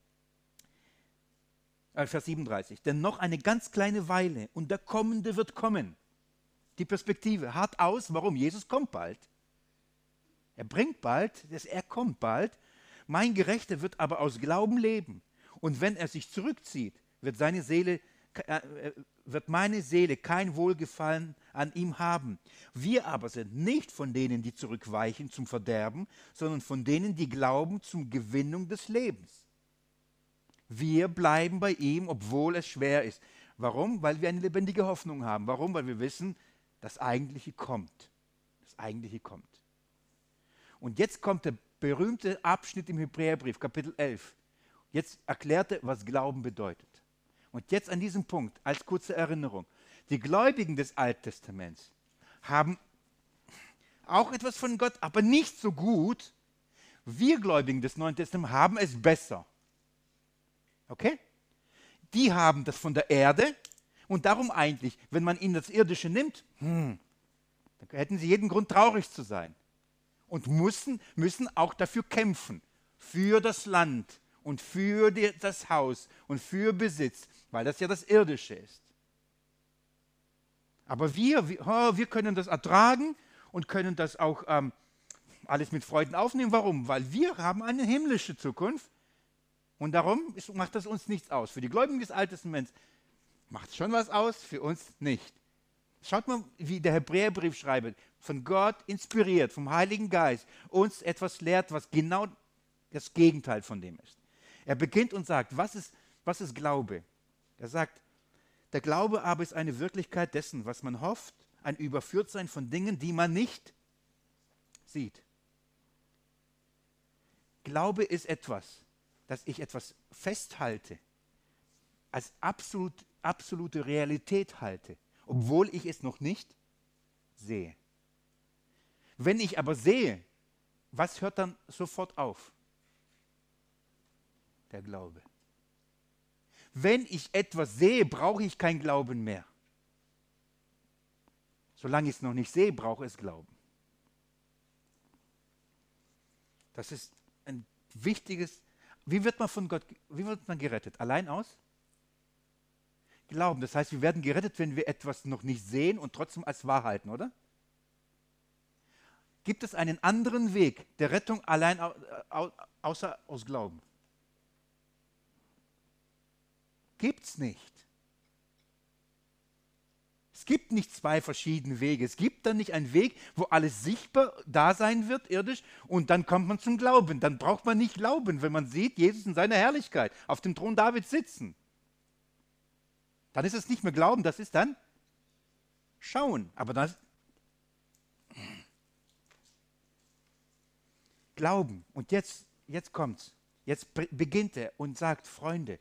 Äh, Vers siebenunddreißig. Denn noch eine ganz kleine Weile und der Kommende wird kommen. Die Perspektive, hart aus, warum? Jesus kommt bald. Er bringt bald, er kommt bald. Mein Gerechter wird aber aus Glauben leben. Und wenn er sich zurückzieht, wird seine Seele, äh, wird meine Seele kein Wohlgefallen an ihm haben. Wir aber sind nicht von denen, die zurückweichen zum Verderben, sondern von denen, die glauben zum Gewinnung des Lebens. Wir bleiben bei ihm, obwohl es schwer ist. Warum? Weil wir eine lebendige Hoffnung haben. Warum? Weil wir wissen, das Eigentliche kommt. Das Eigentliche kommt. Und jetzt kommt der berühmte Abschnitt im Hebräerbrief, Kapitel elf. Jetzt erklärt er, was Glauben bedeutet. Und jetzt an diesem Punkt, als kurze Erinnerung, die Gläubigen des Alten Testaments haben auch etwas von Gott, aber nicht so gut. Wir Gläubigen des Neuen Testaments haben es besser. Okay? Die haben das von der Erde und darum eigentlich, wenn man ihnen das Irdische nimmt, hm, dann hätten sie jeden Grund, traurig zu sein. Und müssen, müssen auch dafür kämpfen, für das Land und für die, das Haus und für Besitz, weil das ja das Irdische ist. Aber wir, wir, oh, wir können das ertragen und können das auch ähm, alles mit Freuden aufnehmen. Warum? Weil wir haben eine himmlische Zukunft und darum ist, macht das uns nichts aus. Für die Gläubigen des Alten Testaments macht es schon was aus, für uns nicht. Schaut mal, wie der Hebräerbriefschreiber, von Gott inspiriert, vom Heiligen Geist, uns etwas lehrt, was genau das Gegenteil von dem ist. Er beginnt und sagt, was ist, was ist Glaube? Er sagt, der Glaube aber ist eine Wirklichkeit dessen, was man hofft, ein Überführtsein von Dingen, die man nicht sieht. Glaube ist etwas, dass ich etwas festhalte, als absolut, absolute Realität halte, obwohl ich es noch nicht sehe. Wenn ich aber sehe, was hört dann sofort auf? Der Glaube. Wenn ich etwas sehe, brauche ich kein Glauben mehr. Solange ich es noch nicht sehe, brauche ich Glauben. Das ist ein wichtiges. Wie wird man von Gott, wie wird man gerettet? Allein aus Glauben. Das heißt, wir werden gerettet, wenn wir etwas noch nicht sehen und trotzdem als wahr halten, oder? Gibt es einen anderen Weg der Rettung allein au, au, außer aus Glauben? Gibt es nicht. Es gibt nicht zwei verschiedene Wege. Es gibt dann nicht einen Weg, wo alles sichtbar da sein wird, irdisch, und dann kommt man zum Glauben. Dann braucht man nicht glauben, wenn man sieht, Jesus in seiner Herrlichkeit auf dem Thron Davids sitzen. Dann ist es nicht mehr Glauben, das ist dann Schauen. Aber das Glauben. Und jetzt, jetzt kommt's. Jetzt beginnt er und sagt, Freunde,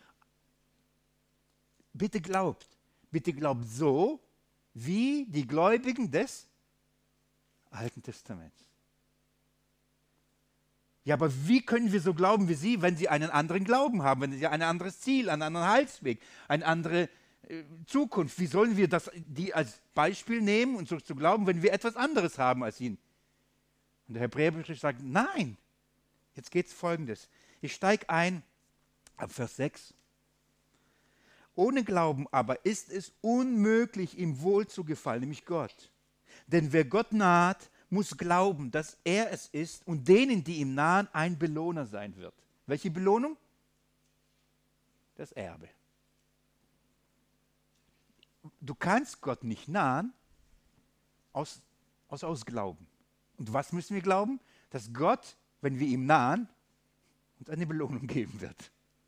bitte glaubt. Bitte glaubt so, wie die Gläubigen des Alten Testaments. Ja, aber wie können wir so glauben wie sie, wenn sie einen anderen Glauben haben, wenn sie ein anderes Ziel, einen anderen Heilsweg, eine andere äh, Zukunft? Wie sollen wir das, die als Beispiel nehmen und so zu glauben, wenn wir etwas anderes haben als ihn? Und der Hebräerbrief sagt, nein. Jetzt geht es Folgendes. Ich steige ein ab Vers sechs. Ohne Glauben aber ist es unmöglich, ihm wohl zu gefallen, nämlich Gott. Denn wer Gott naht, muss glauben, dass er es ist und denen, die ihm nahen, ein Belohner sein wird. Welche Belohnung? Das Erbe. Du kannst Gott nicht nahen, aus, aus, aus Glauben. Und was müssen wir glauben? Dass Gott, wenn wir ihm nahen, uns eine Belohnung geben wird.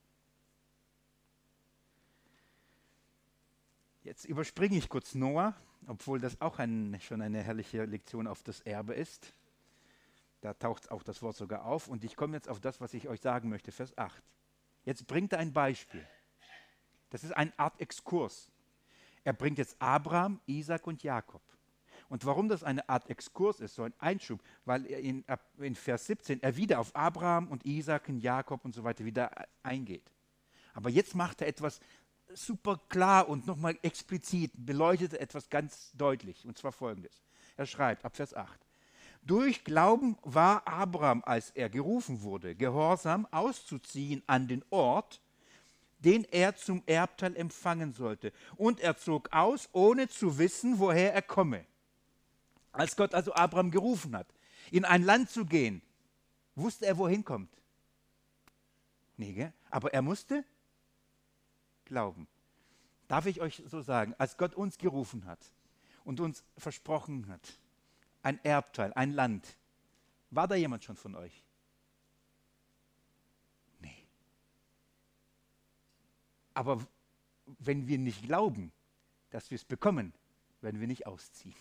Jetzt überspringe ich kurz Noah, obwohl das auch ein, schon eine herrliche Lektion auf das Erbe ist. Da taucht auch das Wort sogar auf. Und ich komme jetzt auf das, was ich euch sagen möchte, Vers acht. Jetzt bringt er ein Beispiel. Das ist eine Art Exkurs. Er bringt jetzt Abraham, Isaac und Jakob. Und warum das eine Art Exkurs ist, so ein Einschub, weil er in, in Vers siebzehn er wieder auf Abraham und Isaac und Jakob und so weiter wieder eingeht. Aber jetzt macht er etwas super klar und nochmal explizit, beleuchtet etwas ganz deutlich, und zwar Folgendes. Er schreibt ab Vers acht. Durch Glauben war Abraham, als er gerufen wurde, gehorsam auszuziehen an den Ort, den er zum Erbteil empfangen sollte. Und er zog aus, ohne zu wissen, woher er komme. Als Gott also Abraham gerufen hat, in ein Land zu gehen, wusste er, wohin kommt. Nee, gell? Aber er musste glauben. Darf ich euch so sagen, als Gott uns gerufen hat und uns versprochen hat, ein Erbteil, ein Land, war da jemand schon von euch? Nee. Aber wenn wir nicht glauben, dass wir es bekommen, werden wir nicht ausziehen.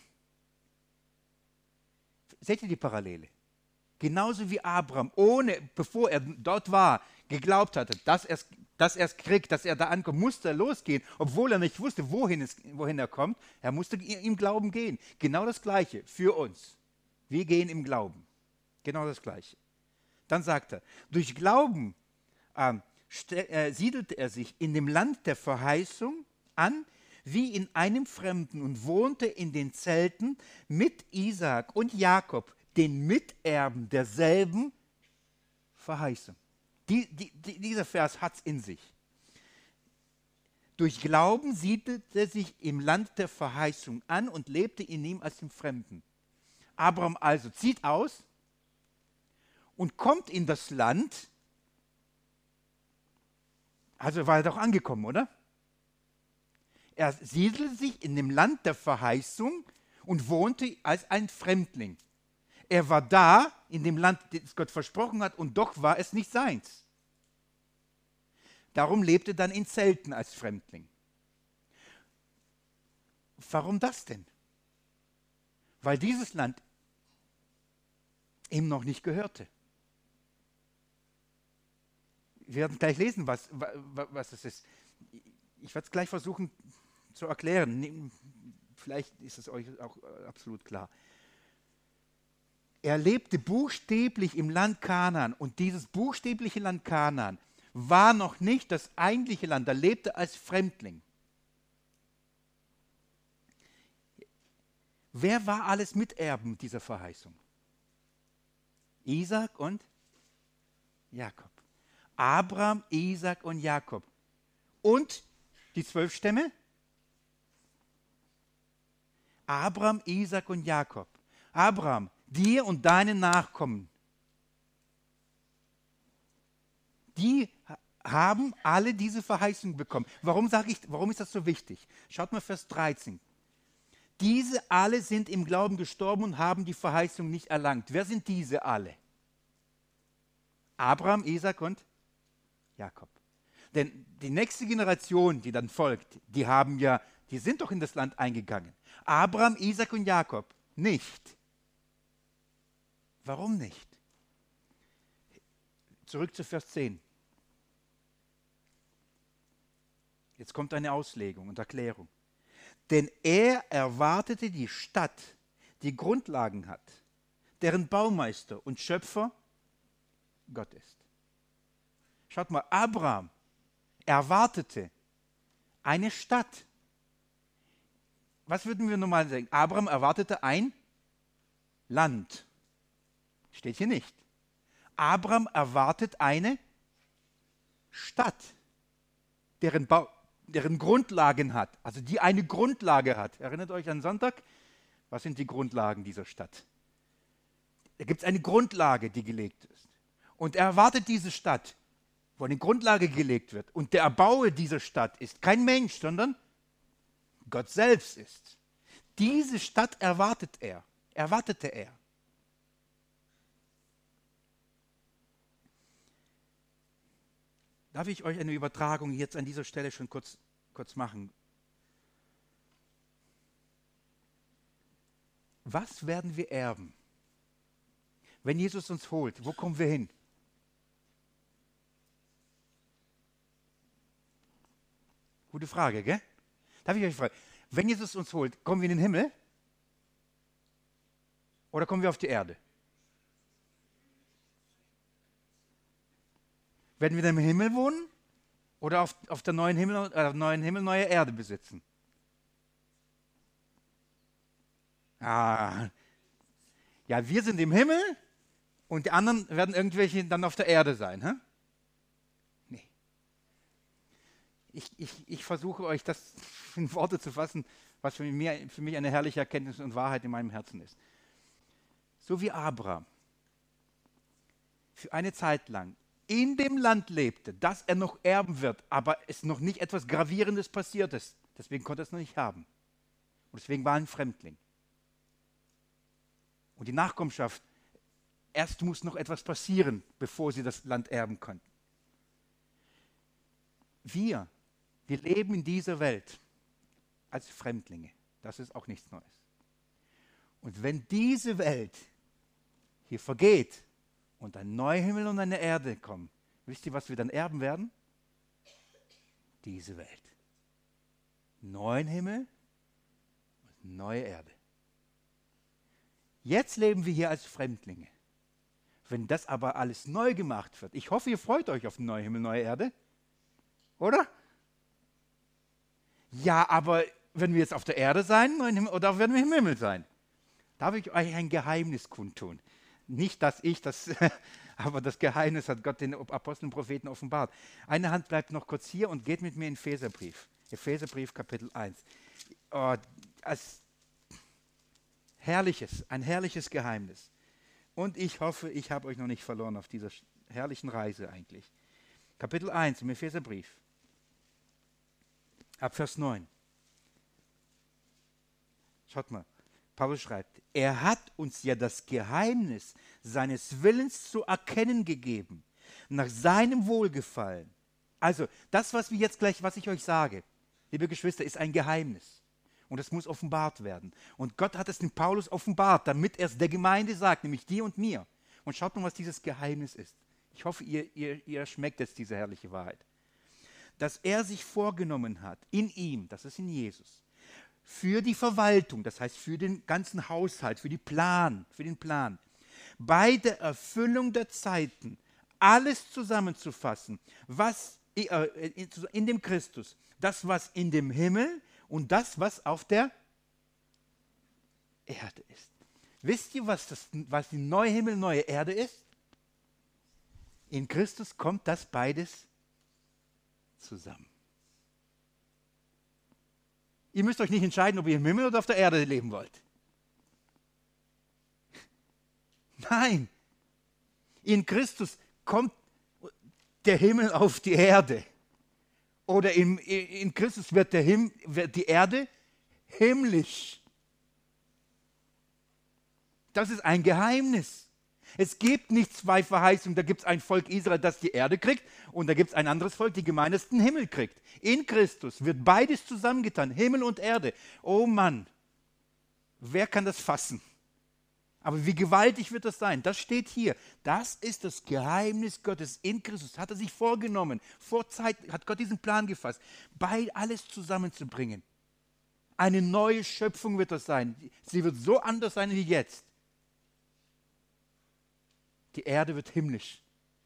Seht ihr die Parallele? Genauso wie Abraham, ohne, bevor er dort war, geglaubt hatte, dass er es dass er es kriegt, dass er da ankommt, musste er losgehen, obwohl er nicht wusste, wohin, es, wohin er kommt. Er musste im Glauben gehen. Genau das Gleiche für uns. Wir gehen im Glauben. Genau das Gleiche. Dann sagt er, durch Glauben äh, äh, siedelte er sich in dem Land der Verheißung an, wie in einem Fremden und wohnte in den Zelten mit Isaak und Jakob, den Miterben derselben Verheißung. Die, die, die, dieser Vers hat es in sich. Durch Glauben siedelte er sich im Land der Verheißung an und lebte in ihm als im Fremden. Abraham also zieht aus und kommt in das Land. Also war er doch angekommen, oder? Er siedelte sich in dem Land der Verheißung und wohnte als ein Fremdling. Er war da, in dem Land, das Gott versprochen hat, und doch war es nicht seins. Darum lebte er dann in Zelten als Fremdling. Warum das denn? Weil dieses Land ihm noch nicht gehörte. Wir werden gleich lesen, was, was es ist. Ich werde es gleich versuchen zu erklären. Vielleicht ist es euch auch absolut klar. Er lebte buchstäblich im Land Kanaan, und dieses buchstäbliche Land Kanaan war noch nicht das eigentliche Land. Er lebte als Fremdling. Wer war alles Miterben dieser Verheißung? Isaac und Jakob. Abraham, Isaac und Jakob. Und die zwölf Stämme? Abraham, Isaac und Jakob. Abraham, dir und deinen Nachkommen. Die haben alle diese Verheißung bekommen. Warum sage ich, warum ist das so wichtig? Schaut mal Vers dreizehn. Diese alle sind im Glauben gestorben und haben die Verheißung nicht erlangt. Wer sind diese alle? Abraham, Isaac und Jakob. Denn die nächste Generation, die dann folgt, die haben ja, die sind doch in das Land eingegangen. Abraham, Isaac und Jakob nicht. Warum nicht? Zurück zu Vers zehn. Jetzt kommt eine Auslegung und Erklärung. Denn er erwartete die Stadt, die Grundlagen hat, deren Baumeister und Schöpfer Gott ist. Schaut mal, Abraham erwartete eine Stadt. Was würden wir normal sagen? Abraham erwartete ein Land. Steht hier nicht. Abraham erwartet eine Stadt, deren, Bau, deren Grundlagen hat, also die eine Grundlage hat. Erinnert euch an Sonntag? Was sind die Grundlagen dieser Stadt? Da gibt es eine Grundlage, die gelegt ist. Und er erwartet diese Stadt, wo eine Grundlage gelegt wird. Und der Erbauer dieser Stadt ist kein Mensch, sondern Gott selbst ist. Diese Stadt erwartet er, erwartete er. Darf ich euch eine Übertragung jetzt an dieser Stelle schon kurz, kurz machen? Was werden wir erben? Wenn Jesus uns holt, wo kommen wir hin? Gute Frage, gell? Darf ich euch fragen, wenn Jesus uns holt, kommen wir in den Himmel? Oder kommen wir auf die Erde? Werden wir im Himmel wohnen? Oder auf, auf der neuen Himmel, äh, neuen Himmel neue Erde besitzen? Ah, ja, wir sind im Himmel und die anderen werden irgendwelche dann auf der Erde sein. Hä? Nee. Ich, ich, ich versuche euch das in Worte zu fassen, was für mich, für mich eine herrliche Erkenntnis und Wahrheit in meinem Herzen ist. So wie Abraham für eine Zeit lang in dem Land lebte, das er noch erben wird, aber es noch nicht etwas Gravierendes passiert ist. Deswegen konnte er es noch nicht haben. Und deswegen war er ein Fremdling. Und die Nachkommenschaft, erst muss noch etwas passieren, bevor sie das Land erben konnten. Wir, wir leben in dieser Welt als Fremdlinge. Das ist auch nichts Neues. Und wenn diese Welt hier vergeht und ein neuer Himmel und eine Erde kommen, wisst ihr, was wir dann erben werden? Diese Welt. Neuen Himmel und neue Erde. Jetzt leben wir hier als Fremdlinge. Wenn das aber alles neu gemacht wird, ich hoffe, ihr freut euch auf den neuen Himmel, neue Erde, oder? Ja, aber wenn wir jetzt auf der Erde sein, neuen Himmel, oder werden wir im Himmel sein? Darf ich euch ein Geheimnis kundtun? Nicht, dass ich das, aber das Geheimnis hat Gott den Aposteln und Propheten offenbart. Eine Hand bleibt noch kurz hier und geht mit mir in Epheserbrief. Epheserbrief Kapitel eins. Oh, als herrliches, ein herrliches Geheimnis. Und ich hoffe, ich habe euch noch nicht verloren auf dieser herrlichen Reise eigentlich. Kapitel eins im Epheserbrief. Ab Vers neun. Schaut mal, Paulus schreibt, er hat uns ja das Geheimnis seines Willens zu erkennen gegeben, nach seinem Wohlgefallen. Also, das, was wir jetzt gleich, was ich euch sage, liebe Geschwister, ist ein Geheimnis. Und es muss offenbart werden. Und Gott hat es dem Paulus offenbart, damit er es der Gemeinde sagt, nämlich dir und mir. Und schaut mal, was dieses Geheimnis ist. Ich hoffe, ihr, ihr, ihr schmeckt jetzt diese herrliche Wahrheit. Dass er sich vorgenommen hat, in ihm, das ist in Jesus, für die Verwaltung, das heißt für den ganzen Haushalt, für, die Plan, für den Plan, bei der Erfüllung der Zeiten alles zusammenzufassen, was in dem Christus, das, was in dem Himmel und das, was auf der Erde ist. Wisst ihr, was, das, was die neue Himmel, neue Erde ist? In Christus kommt das beides zusammen. Ihr müsst euch nicht entscheiden, ob ihr im Himmel oder auf der Erde leben wollt. Nein, in Christus kommt der Himmel auf die Erde. Oder in, in Christus wird, der Him, wird die Erde himmlisch. Das ist ein Geheimnis. Es gibt nicht zwei Verheißungen. Da gibt es ein Volk Israel, das die Erde kriegt, und da gibt es ein anderes Volk, die Gemeinde, das den Himmel kriegt. In Christus wird beides zusammengetan, Himmel und Erde. Oh Mann, wer kann das fassen? Aber wie gewaltig wird das sein? Das steht hier. Das ist das Geheimnis Gottes in Christus. Hat er sich vorgenommen. Vor Zeit hat Gott diesen Plan gefasst, bei alles zusammenzubringen. Eine neue Schöpfung wird das sein. Sie wird so anders sein wie jetzt. Die Erde wird himmlisch.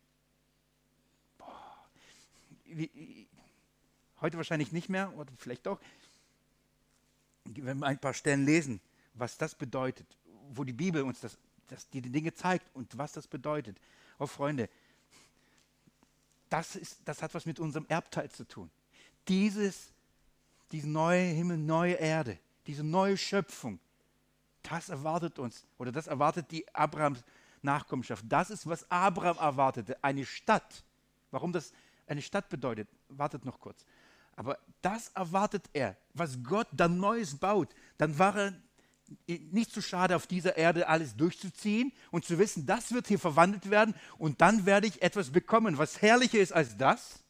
Boah. Wie, heute wahrscheinlich nicht mehr, oder vielleicht doch. Wenn wir ein paar Stellen lesen, was das bedeutet, wo die Bibel uns das, das, die Dinge zeigt und was das bedeutet. Oh Freunde, das, ist, das hat was mit unserem Erbteil zu tun. Dieses, diese neue Himmel, neue Erde, diese neue Schöpfung, das erwartet uns, oder das erwartet die Abrahams Nachkommenschaft. Das ist, was Abraham erwartete, eine Stadt. Warum das eine Stadt bedeutet, wartet noch kurz. Aber das erwartet er, was Gott dann Neues baut. Dann war er nicht zu schade, auf dieser Erde alles durchzuziehen und zu wissen, das wird hier verwandelt werden und dann werde ich etwas bekommen, was herrlicher ist als das.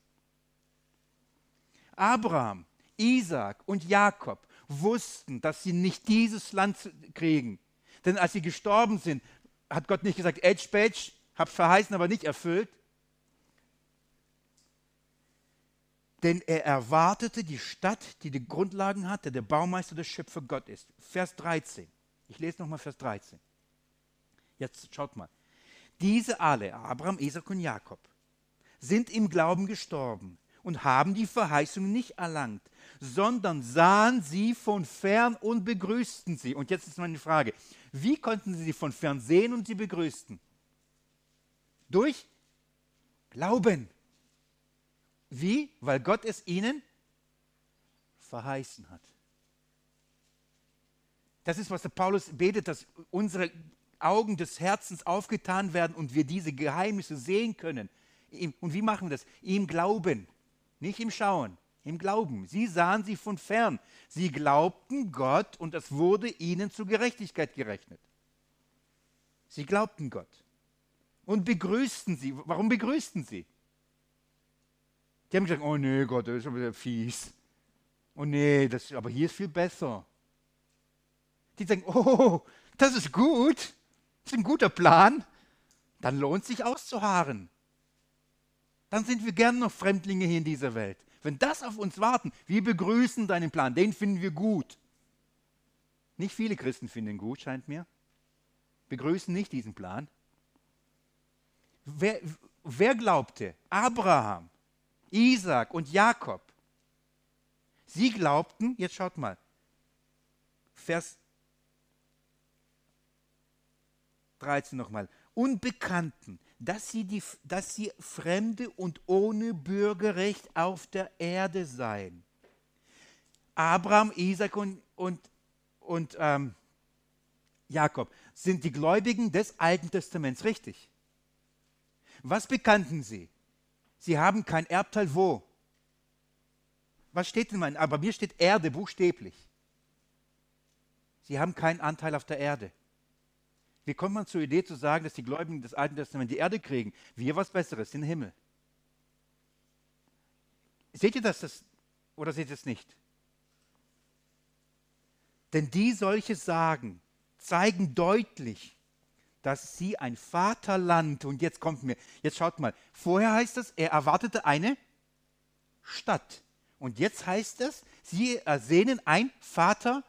Abraham, Isaak und Jakob wussten, dass sie nicht dieses Land kriegen. Denn als sie gestorben sind, hat Gott nicht gesagt, Edge, Badge, hab's verheißen, aber nicht erfüllt. Denn er erwartete die Stadt, die die Grundlagen hatte, der Baumeister, der Schöpfer Gott ist. Vers dreizehn. Ich lese nochmal Vers dreizehn. Jetzt schaut mal. Diese alle, Abraham, Isaak und Jakob, sind im Glauben gestorben und haben die Verheißung nicht erlangt, sondern sahen sie von fern und begrüßten sie. Und jetzt ist meine Frage, wie konnten sie sie von fern sehen und sie begrüßten? Durch Glauben. Wie? Weil Gott es ihnen verheißen hat. Das ist, was der Paulus betet, dass unsere Augen des Herzens aufgetan werden und wir diese Geheimnisse sehen können. Und wie machen wir das? Ihm glauben, nicht im Schauen, im Glauben. Sie sahen sie von fern. Sie glaubten Gott und es wurde ihnen zur Gerechtigkeit gerechnet. Sie glaubten Gott und begrüßten sie. Warum begrüßten sie? Die haben gesagt, oh nee, Gott, das ist schon wieder fies. Oh nee, das, aber hier ist viel besser. Die sagen, oh, das ist gut, das ist ein guter Plan. Dann lohnt es sich auszuharren. Dann sind wir gern noch Fremdlinge hier in dieser Welt. Wenn das auf uns warten, wir begrüßen deinen Plan, den finden wir gut. Nicht viele Christen finden ihn gut, scheint mir. Begrüßen nicht diesen Plan. Wer, wer glaubte? Abraham, Isaak und Jakob. Sie glaubten, jetzt schaut mal, Vers dreizehn nochmal, Unbekannten, dass sie, die, dass sie Fremde und ohne Bürgerrecht auf der Erde seien. Abraham, Isaak und, und, und ähm, Jakob sind die Gläubigen des Alten Testaments, richtig? Was bekannten sie? Sie haben kein Erbteil wo? Was steht in meinem? Aber bei mir steht Erde buchstäblich. Sie haben keinen Anteil auf der Erde. Wie kommt man zur Idee zu sagen, dass die Gläubigen des Alten Testaments die Erde kriegen? Wir was Besseres, den Himmel. Seht ihr das, das oder seht ihr es nicht? Denn die solche sagen, zeigen deutlich, dass sie ein Vaterland, und jetzt kommt mir, jetzt schaut mal, vorher heißt es, er erwartete eine Stadt. Und jetzt heißt es, sie ersehnen ein Vaterland.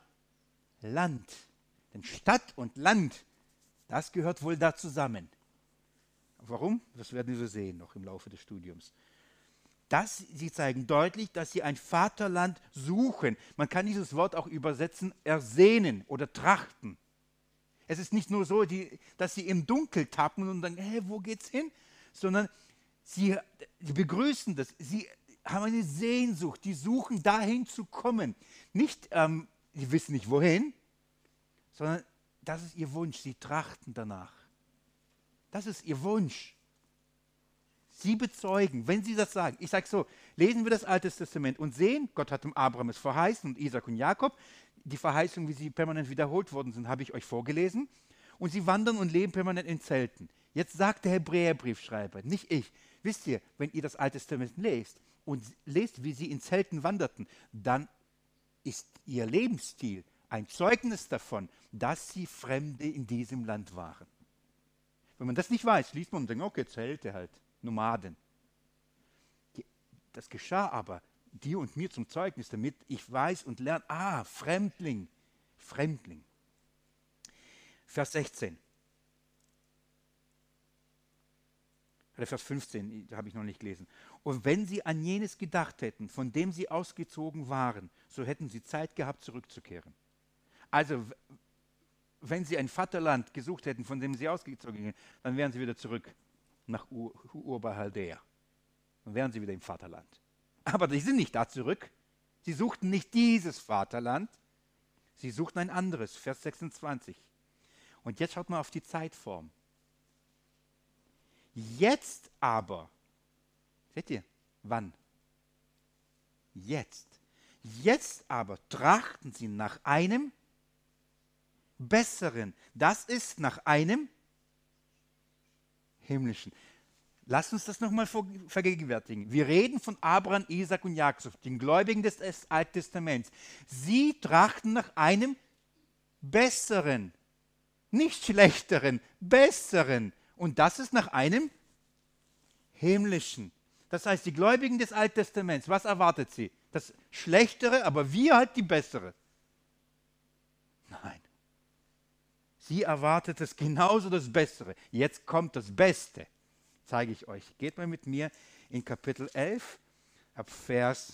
Denn Stadt und Land, das gehört wohl da zusammen. Warum? Das werden wir sehen noch im Laufe des Studiums. Das, sie zeigen deutlich, dass sie ein Vaterland suchen. Man kann dieses Wort auch übersetzen, ersehnen oder trachten. Es ist nicht nur so, die, dass sie im Dunkel tappen und dann, hä, wo geht's hin? Sondern sie, sie begrüßen das. Sie haben eine Sehnsucht, die suchen dahin zu kommen. Nicht, ähm, sie wissen nicht wohin, sondern das ist ihr Wunsch. Sie trachten danach. Das ist ihr Wunsch. Sie bezeugen, wenn sie das sagen. Ich sage so, lesen wir das Alte Testament und sehen, Gott hat dem Abraham es verheißen und Isaac und Jakob. Die Verheißungen, wie sie permanent wiederholt worden sind, habe ich euch vorgelesen. Und sie wandern und leben permanent in Zelten. Jetzt sagt der Hebräerbriefschreiber, nicht ich, wisst ihr, wenn ihr das Alte Testament lest und lest, wie sie in Zelten wanderten, dann ist ihr Lebensstil ein Zeugnis davon, dass sie Fremde in diesem Land waren. Wenn man das nicht weiß, liest man und denkt, okay, Zelte halt, Nomaden. Die, das geschah aber dir und mir zum Zeugnis, damit ich weiß und lerne, ah, Fremdling, Fremdling. Vers sechzehn. Oder Vers fünfzehn, habe ich noch nicht gelesen. Und wenn sie an jenes gedacht hätten, von dem sie ausgezogen waren, so hätten sie Zeit gehabt, zurückzukehren. Also, wenn sie ein Vaterland gesucht hätten, von dem sie ausgezogen wären, dann wären sie wieder zurück nach Ur, Ur bei Chaldea. Dann wären sie wieder im Vaterland. Aber die sind nicht da zurück. Sie suchten nicht dieses Vaterland, sie suchten ein anderes. Vers sechsundzwanzig. Und jetzt schaut mal auf die Zeitform. Jetzt aber, seht ihr, wann? Jetzt. Jetzt aber trachten sie nach einem Besseren. Das ist nach einem Himmlischen. Lasst uns das nochmal vergegenwärtigen. Wir reden von Abraham, Isaac und Jakob, den Gläubigen des Alten Testaments. Sie trachten nach einem Besseren. Nicht Schlechteren, Besseren. Und das ist nach einem Himmlischen. Das heißt, die Gläubigen des Alten Testaments, was erwartet sie? Das Schlechtere, aber wir halt die Bessere. Nein. Sie erwartet es genauso das Bessere. Jetzt kommt das Beste. Zeige ich euch. Geht mal mit mir in Kapitel elf, ab Vers.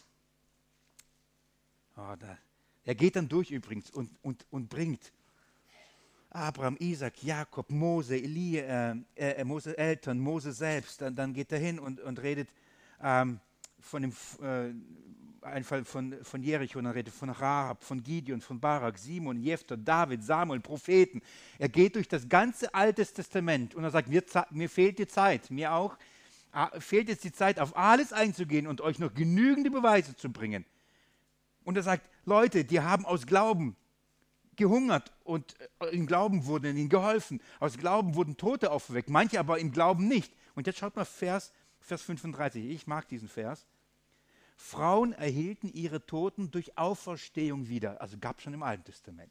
Oh, da. Er geht dann durch übrigens und, und, und bringt Abraham, Isaac, Jakob, Mose, Elia, äh, äh, Mose Eltern, Mose selbst. Dann, dann geht er hin und, und redet ähm, von dem äh, Einfall von, von Jericho, dann redet von Rahab, von Gideon, von Barak, Simon, Jephthah, David, Samuel, Propheten. Er geht durch das ganze Alte Testament und er sagt, mir, mir fehlt die Zeit, mir auch, äh, fehlt jetzt die Zeit, auf alles einzugehen und euch noch genügende Beweise zu bringen. Und er sagt, Leute, die haben aus Glauben gehungert und im Glauben wurden ihnen geholfen. Aus Glauben wurden Tote aufgeweckt, manche aber im Glauben nicht. Und jetzt schaut mal Vers, Vers fünfunddreißig, ich mag diesen Vers. Frauen erhielten ihre Toten durch Auferstehung wieder. Also gab es schon im Alten Testament.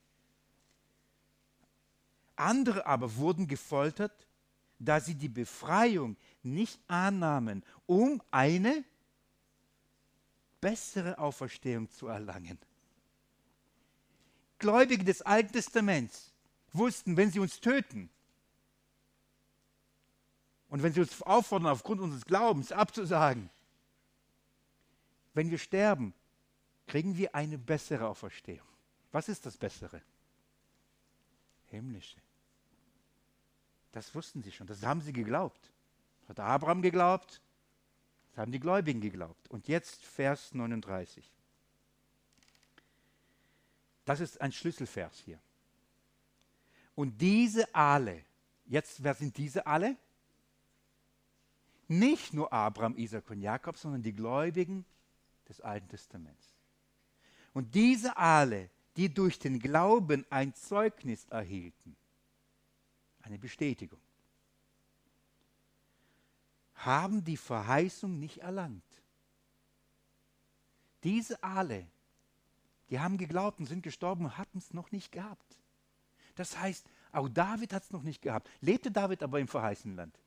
Andere aber wurden gefoltert, da sie die Befreiung nicht annahmen, um eine bessere Auferstehung zu erlangen. Gläubige des Alten Testaments wussten, wenn sie uns töten und wenn sie uns auffordern, aufgrund unseres Glaubens abzusagen, wenn wir sterben, kriegen wir eine bessere Auferstehung. Was ist das Bessere? Himmlische. Das wussten sie schon, das haben sie geglaubt. Das hat Abraham geglaubt, das haben die Gläubigen geglaubt. Und jetzt Vers neununddreißig. Das ist ein Schlüsselvers hier. Und diese alle, jetzt, wer sind diese alle? Nicht nur Abraham, Isaac und Jakob, sondern die Gläubigen des Alten Testaments. Und diese alle, die durch den Glauben ein Zeugnis erhielten, eine Bestätigung, haben die Verheißung nicht erlangt. Diese alle, die haben geglaubt und sind gestorben und hatten es noch nicht gehabt. Das heißt, auch David hat es noch nicht gehabt. Lebte David aber im verheißenen Land?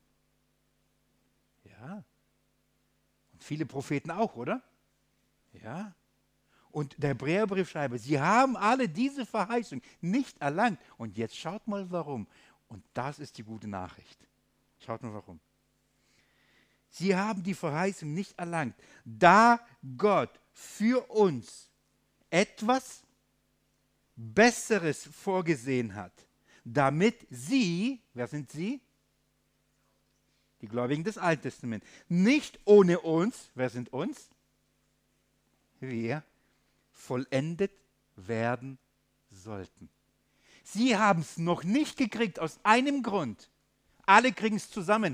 Ja. Und viele Propheten auch, oder? Ja. Und der Hebräerbriefschreiber, sie haben alle diese Verheißung nicht erlangt. Und jetzt schaut mal warum. Und das ist die gute Nachricht. Schaut mal warum. Sie haben die Verheißung nicht erlangt, da Gott für uns etwas Besseres vorgesehen hat, damit sie, wer sind sie? Die Gläubigen des Alten Testaments, nicht ohne uns, wer sind uns? Wir, vollendet werden sollten. Sie haben es noch nicht gekriegt aus einem Grund. Alle kriegen es zusammen.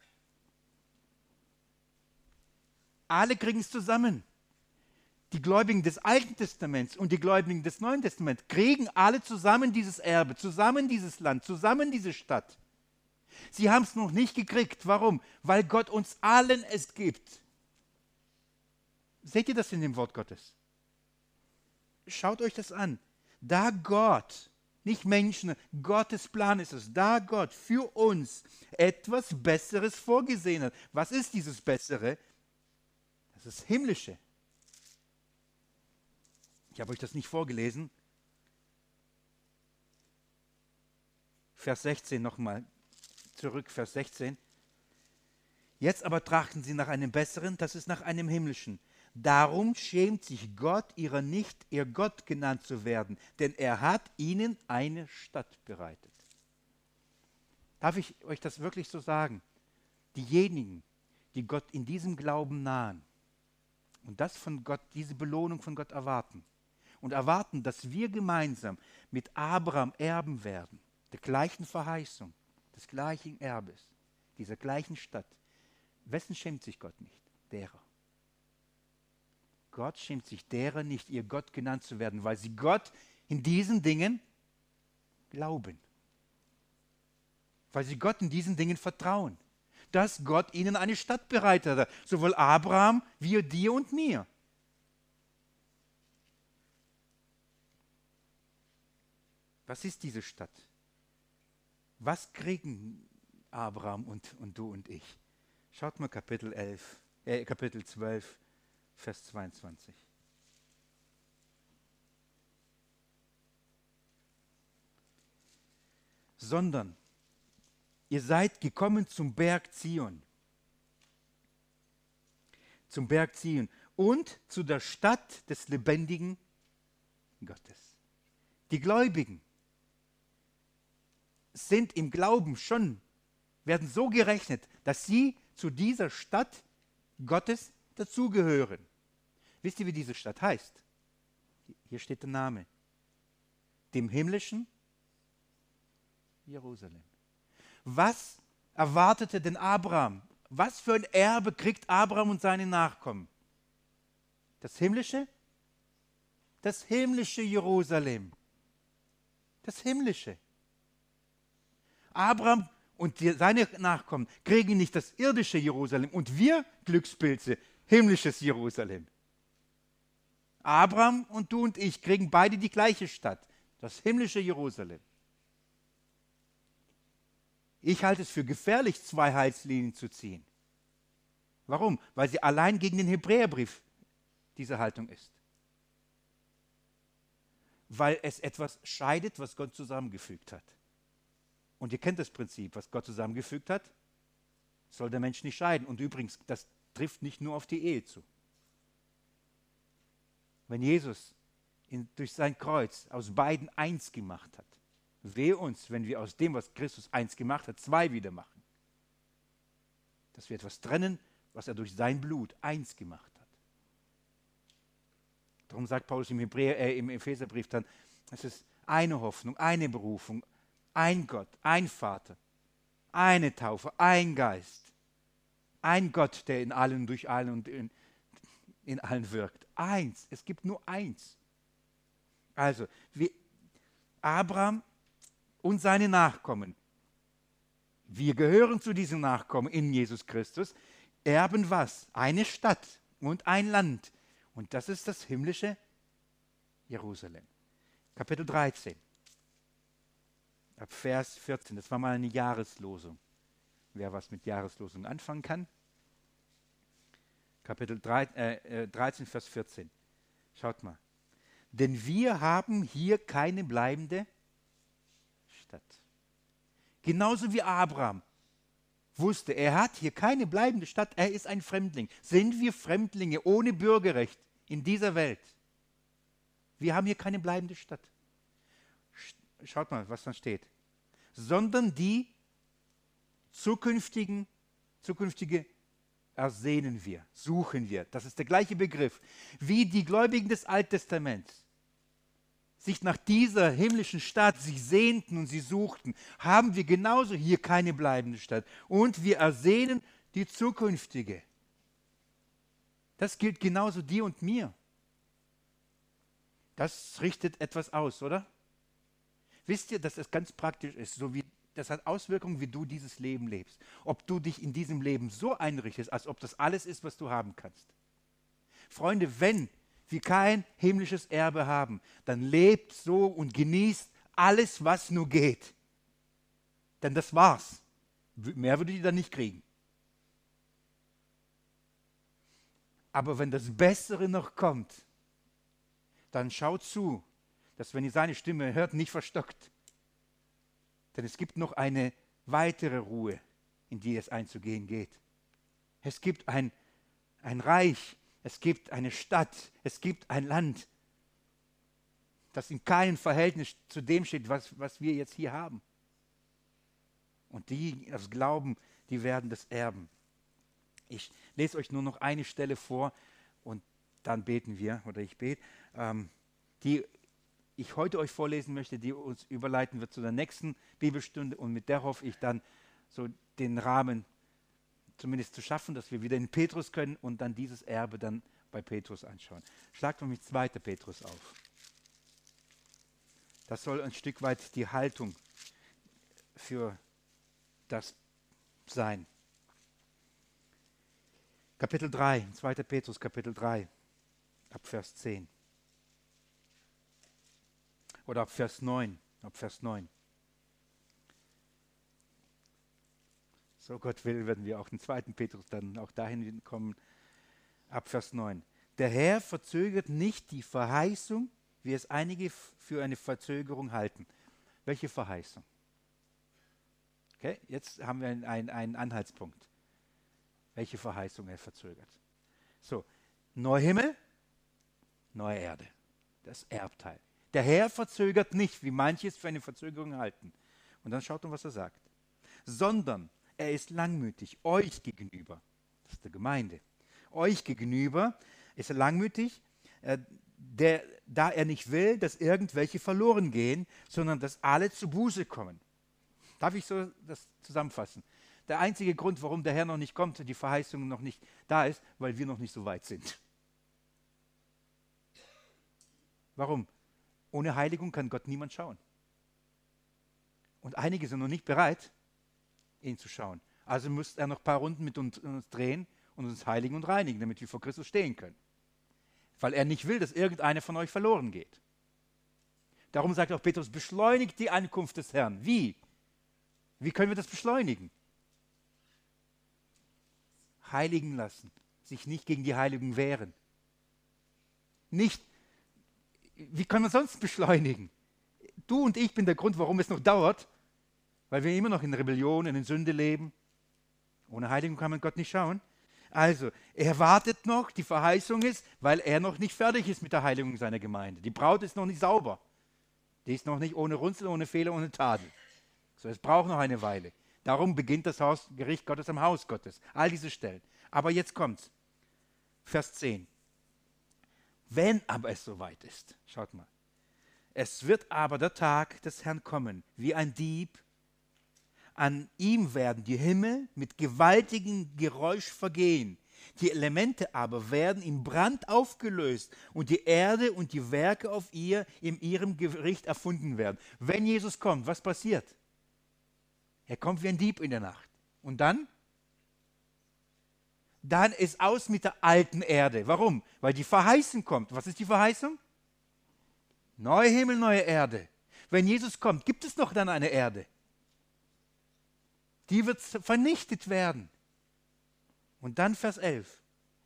Alle kriegen es zusammen. Die Gläubigen des Alten Testaments und die Gläubigen des Neuen Testaments kriegen alle zusammen dieses Erbe, zusammen dieses Land, zusammen diese Stadt. Sie haben es noch nicht gekriegt. Warum? Weil Gott uns allen es gibt. Seht ihr das in dem Wort Gottes? Schaut euch das an. Da Gott, nicht Menschen, Gottes Plan ist es, da Gott für uns etwas Besseres vorgesehen hat. Was ist dieses Bessere? Das ist Himmlische. Ich habe euch das nicht vorgelesen. Vers sechzehn nochmal. Zurück, Vers sechzehn. Jetzt aber trachten sie nach einem Besseren, das ist nach einem Himmlischen. Darum schämt sich Gott ihrer nicht, ihr Gott genannt zu werden, denn er hat ihnen eine Stadt bereitet. Darf ich euch das wirklich so sagen? Diejenigen, die Gott in diesem Glauben nahen und das von Gott, diese Belohnung von Gott erwarten und erwarten, dass wir gemeinsam mit Abraham erben werden, der gleichen Verheißung, des gleichen Erbes, dieser gleichen Stadt. Wessen schämt sich Gott nicht? Derer. Gott schämt sich derer nicht, ihr Gott genannt zu werden, weil sie Gott in diesen Dingen glauben. Weil sie Gott in diesen Dingen vertrauen. Dass Gott ihnen eine Stadt bereitet hat, sowohl Abraham wie dir und mir. Was ist diese Stadt? Was kriegen Abraham und, und du und ich? Schaut mal Kapitel elf, äh, Kapitel zwölf, Vers zweiundzwanzig. Sondern ihr seid gekommen zum Berg Zion, zum Berg Zion und zu der Stadt des lebendigen Gottes. Die Gläubigen sind im Glauben schon, werden so gerechnet, dass sie zu dieser Stadt Gottes dazugehören. Wisst ihr, wie diese Stadt heißt? Hier steht der Name. Dem himmlischen Jerusalem. Was erwartete denn Abraham? Was für ein Erbe kriegt Abraham und seine Nachkommen? Das himmlische? Das himmlische Jerusalem. Das himmlische. Abraham und die, seine Nachkommen kriegen nicht das irdische Jerusalem und wir, Glückspilze, himmlisches Jerusalem. Abraham und du und ich kriegen beide die gleiche Stadt, das himmlische Jerusalem. Ich halte es für gefährlich, zwei Heilslinien zu ziehen. Warum? Weil sie allein gegen den Hebräerbrief diese Haltung ist. Weil es etwas scheidet, was Gott zusammengefügt hat. Und ihr kennt das Prinzip, was Gott zusammengefügt hat, soll der Mensch nicht scheiden. Und übrigens, das trifft nicht nur auf die Ehe zu. Wenn Jesus in, durch sein Kreuz aus beiden eins gemacht hat, wehe uns, wenn wir aus dem, was Christus eins gemacht hat, zwei wieder machen. Dass wir etwas trennen, was er durch sein Blut eins gemacht hat. Darum sagt Paulus im, Hebräer, äh, im Epheserbrief dann, es ist eine Hoffnung, eine Berufung, ein Gott, ein Vater, eine Taufe, ein Geist, ein Gott, der in allen, durch allen und in, in allen wirkt. Eins, es gibt nur eins. Also, wir, Abraham und seine Nachkommen, wir gehören zu diesen Nachkommen in Jesus Christus, erben was? Eine Stadt und ein Land. Und das ist das himmlische Jerusalem. Kapitel dreizehn, ab Vers vierzehn. Das war mal eine Jahreslosung. Wer was mit Jahreslosung anfangen kann. Kapitel drei, äh, dreizehn, Vers vierzehn. Schaut mal. Denn wir haben hier keine bleibende Stadt. Genauso wie Abraham wusste, er hat hier keine bleibende Stadt, er ist ein Fremdling. Sind wir Fremdlinge ohne Bürgerrecht in dieser Welt? Wir haben hier keine bleibende Stadt. Schaut mal, was da steht. Sondern die zukünftigen, zukünftige ersehnen wir, suchen wir. Das ist der gleiche Begriff. Wie die Gläubigen des Alten Testaments sich nach dieser himmlischen Stadt sich sehnten und sie suchten, haben wir genauso hier keine bleibende Stadt. Und wir ersehnen die zukünftige. Das gilt genauso dir und mir. Das richtet etwas aus, oder? Wisst ihr, dass es ganz praktisch ist, so wie das hat Auswirkungen, wie du dieses Leben lebst. Ob du dich in diesem Leben so einrichtest, als ob das alles ist, was du haben kannst. Freunde, wenn wir kein himmlisches Erbe haben, dann lebt so und genießt alles, was nur geht. Denn das war's. Mehr würdet ihr dann nicht kriegen. Aber wenn das Bessere noch kommt, dann schaut zu, dass wenn ihr seine Stimme hört, nicht verstockt. Denn es gibt noch eine weitere Ruhe, in die es einzugehen geht. Es gibt ein, ein Reich, es gibt eine Stadt, es gibt ein Land, das in keinem Verhältnis zu dem steht, was, was wir jetzt hier haben. Und die aus Glauben, die werden das erben. Ich lese euch nur noch eine Stelle vor und dann beten wir, oder ich bete, ähm, die ich heute euch vorlesen möchte, die uns überleiten wird zu der nächsten Bibelstunde und mit der hoffe ich dann so den Rahmen zumindest zu schaffen, dass wir wieder in Petrus können und dann dieses Erbe dann bei Petrus anschauen. Schlagt mal mit zweiter Petrus auf. Das soll ein Stück weit die Haltung für das sein. Kapitel drei, zweiter Petrus, Kapitel drei, ab Vers zehn. Oder ab Vers neun, ab Vers neun. So Gott will, werden wir auch den zweiten Petrus dann auch dahin kommen, ab Vers neun. Der Herr verzögert nicht die Verheißung, wie es einige für eine Verzögerung halten. Welche Verheißung? Okay, jetzt haben wir einen, einen Anhaltspunkt. Welche Verheißung er verzögert. So, neuer Himmel, neue Erde, das Erbteil. Der Herr verzögert nicht, wie manche es für eine Verzögerung halten. Und dann schaut mal, was er sagt. Sondern er ist langmütig, euch gegenüber. Das ist der Gemeinde. Euch gegenüber ist er langmütig, äh, der, da er nicht will, dass irgendwelche verloren gehen, sondern dass alle zu Buße kommen. Darf ich so das zusammenfassen? Der einzige Grund, warum der Herr noch nicht kommt, die Verheißung noch nicht da ist, weil wir noch nicht so weit sind. Warum? Ohne Heiligung kann Gott niemand schauen. Und einige sind noch nicht bereit, ihn zu schauen. Also muss er noch ein paar Runden mit uns, uns drehen und uns heiligen und reinigen, damit wir vor Christus stehen können. Weil er nicht will, dass irgendeiner von euch verloren geht. Darum sagt auch Petrus, beschleunigt die Ankunft des Herrn. Wie? Wie können wir das beschleunigen? Heiligen lassen, sich nicht gegen die Heiligen wehren. Nicht, wie können wir sonst beschleunigen? Du und ich bin der Grund, warum es noch dauert, weil wir immer noch in Rebellion, in Sünde leben. Ohne Heiligung kann man Gott nicht schauen. Also, er wartet noch, die Verheißung ist, weil er noch nicht fertig ist mit der Heiligung seiner Gemeinde. Die Braut ist noch nicht sauber. Die ist noch nicht ohne Runzel, ohne Fehler, ohne Tadel. So, es braucht noch eine Weile. Darum beginnt das Haus, Gericht Gottes am Haus Gottes. All diese Stellen. Aber jetzt kommt's. Vers zehn. Wenn aber es soweit ist, schaut mal. Es wird aber der Tag des Herrn kommen, wie ein Dieb. An ihm werden die Himmel mit gewaltigem Geräusch vergehen, Die Elemente aber werden im Brand aufgelöst und die Erde und die Werke auf ihr in ihrem Gericht erfunden werden. Wenn Jesus kommt, was passiert? Er kommt wie ein Dieb in der Nacht. Und dann? Dann ist aus mit der alten Erde. Warum? Weil die Verheißung kommt. Was ist die Verheißung? Neue Himmel, neue Erde. Wenn Jesus kommt, gibt es noch dann eine Erde? Die wird vernichtet werden. Und dann Vers elf.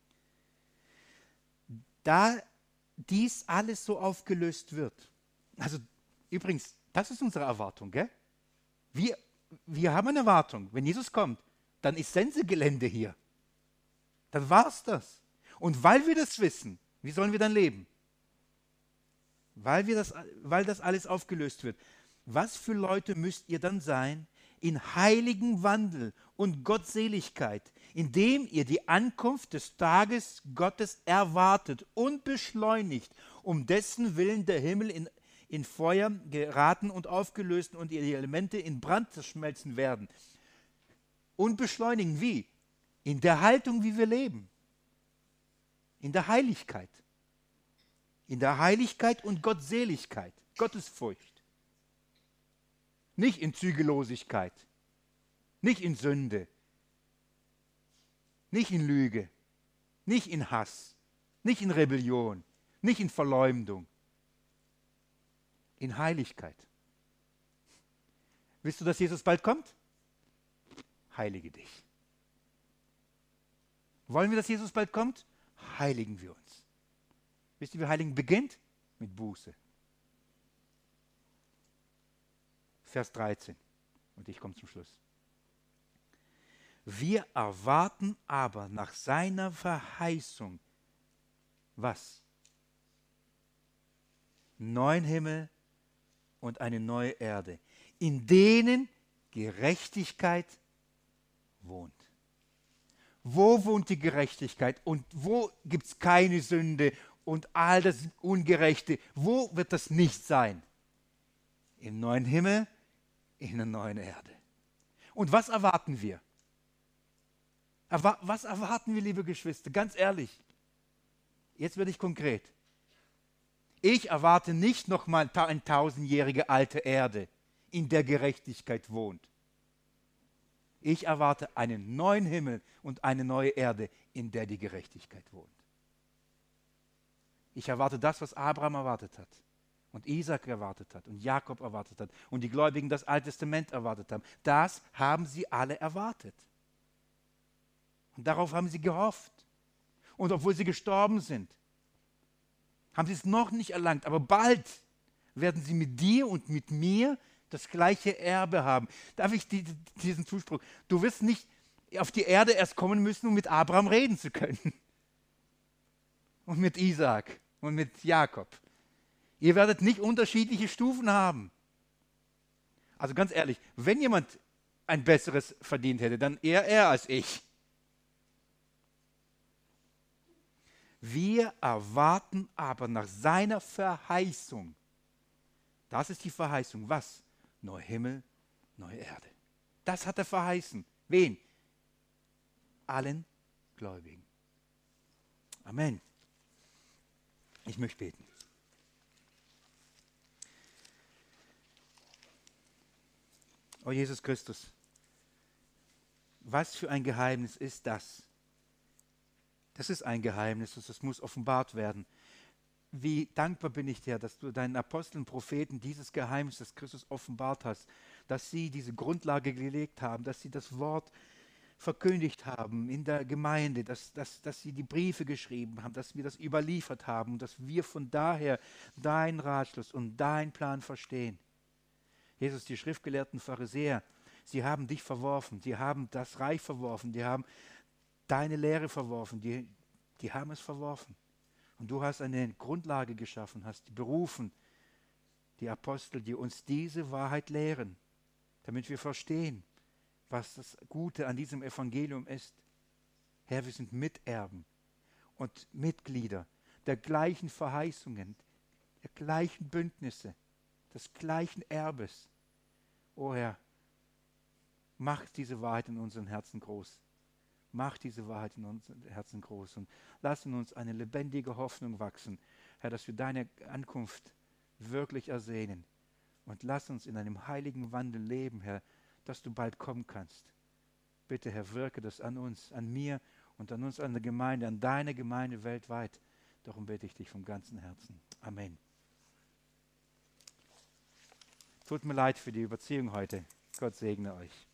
Da dies alles so aufgelöst wird. Also übrigens, das ist unsere Erwartung, gell? Wir, wir haben eine Erwartung. Wenn Jesus kommt, dann ist Sensegelände hier. Dann war es das. Und weil wir das wissen, wie sollen wir dann leben? Weil, wir das, weil das alles aufgelöst wird. Was für Leute müsst ihr dann sein in heiligem Wandel und Gottseligkeit, indem ihr die Ankunft des Tages Gottes erwartet und beschleunigt, um dessen Willen der Himmel in, in Feuer geraten und aufgelöst und die Elemente in Brand zerschmelzen werden. Und beschleunigen wie? In der Haltung, wie wir leben. In der Heiligkeit. In der Heiligkeit und Gottseligkeit, Gottesfurcht. Nicht in Zügellosigkeit, nicht in Sünde, nicht in Lüge, nicht in Hass, nicht in Rebellion, nicht in Verleumdung, in Heiligkeit. Willst du, dass Jesus bald kommt? Heilige dich. Wollen wir, dass Jesus bald kommt? Heiligen wir uns. Wisst ihr, wie Heiligen beginnt? Mit Buße. Vers dreizehn. Und ich komme zum Schluss. Wir erwarten aber nach seiner Verheißung was? Neuen Himmel und eine neue Erde, in denen Gerechtigkeit wohnt. Wo wohnt die Gerechtigkeit und wo gibt es keine Sünde und all das Ungerechte? Wo wird das nicht sein? Im neuen Himmel, in der neuen Erde. Und was erwarten wir? Erwa- was erwarten wir, liebe Geschwister? Ganz ehrlich, jetzt werde ich konkret. Ich erwarte nicht nochmal eine tausendjährige alte Erde, in der Gerechtigkeit wohnt. Ich erwarte einen neuen Himmel und eine neue Erde, in der die Gerechtigkeit wohnt. Ich erwarte das, was Abraham erwartet hat und Isaac erwartet hat und Jakob erwartet hat und die Gläubigen das Alte Testament erwartet haben. Das haben sie alle erwartet. Und darauf haben sie gehofft. Und obwohl sie gestorben sind, haben sie es noch nicht erlangt. Aber bald werden sie mit dir und mit mir das gleiche Erbe haben. Darf ich die, diesen Zuspruch? Du wirst nicht auf die Erde erst kommen müssen, um mit Abraham reden zu können. Und mit Isaac und mit Jakob. Ihr werdet nicht unterschiedliche Stufen haben. Also ganz ehrlich, wenn jemand ein besseres verdient hätte, dann eher er als ich. Wir erwarten aber nach seiner Verheißung. Das ist die Verheißung. Was? Neuer Himmel, neue Erde. Das hat er verheißen. Wen? Allen Gläubigen. Amen. Ich möchte beten. Oh Jesus Christus, was für ein Geheimnis ist das? Das ist ein Geheimnis und das muss offenbart werden. Wie dankbar bin ich dir, dass du deinen Aposteln, Propheten dieses Geheimnis des Christus offenbart hast, dass sie diese Grundlage gelegt haben, dass sie das Wort verkündigt haben in der Gemeinde, dass, dass, dass sie die Briefe geschrieben haben, dass wir das überliefert haben und dass wir von daher deinen Ratschluss und deinen Plan verstehen. Jesus, die schriftgelehrten Pharisäer, sie haben dich verworfen, sie haben das Reich verworfen, die haben deine Lehre verworfen, die, die haben es verworfen. Und du hast eine Grundlage geschaffen, hast berufen, die Apostel, die uns diese Wahrheit lehren, damit wir verstehen, was das Gute an diesem Evangelium ist. Herr, wir sind Miterben und Mitglieder der gleichen Verheißungen, der gleichen Bündnisse, des gleichen Erbes. O Herr, mach diese Wahrheit in unseren Herzen groß. Mach diese Wahrheit in unseren Herzen groß und lass in uns eine lebendige Hoffnung wachsen, Herr, dass wir deine Ankunft wirklich ersehnen. Und lass uns in einem heiligen Wandel leben, Herr, dass du bald kommen kannst. Bitte, Herr, wirke das an uns, an mir und an uns, an der Gemeinde, an deine Gemeinde weltweit. Darum bitte ich dich vom ganzen Herzen. Amen. Tut mir leid für die Überziehung heute. Gott segne euch.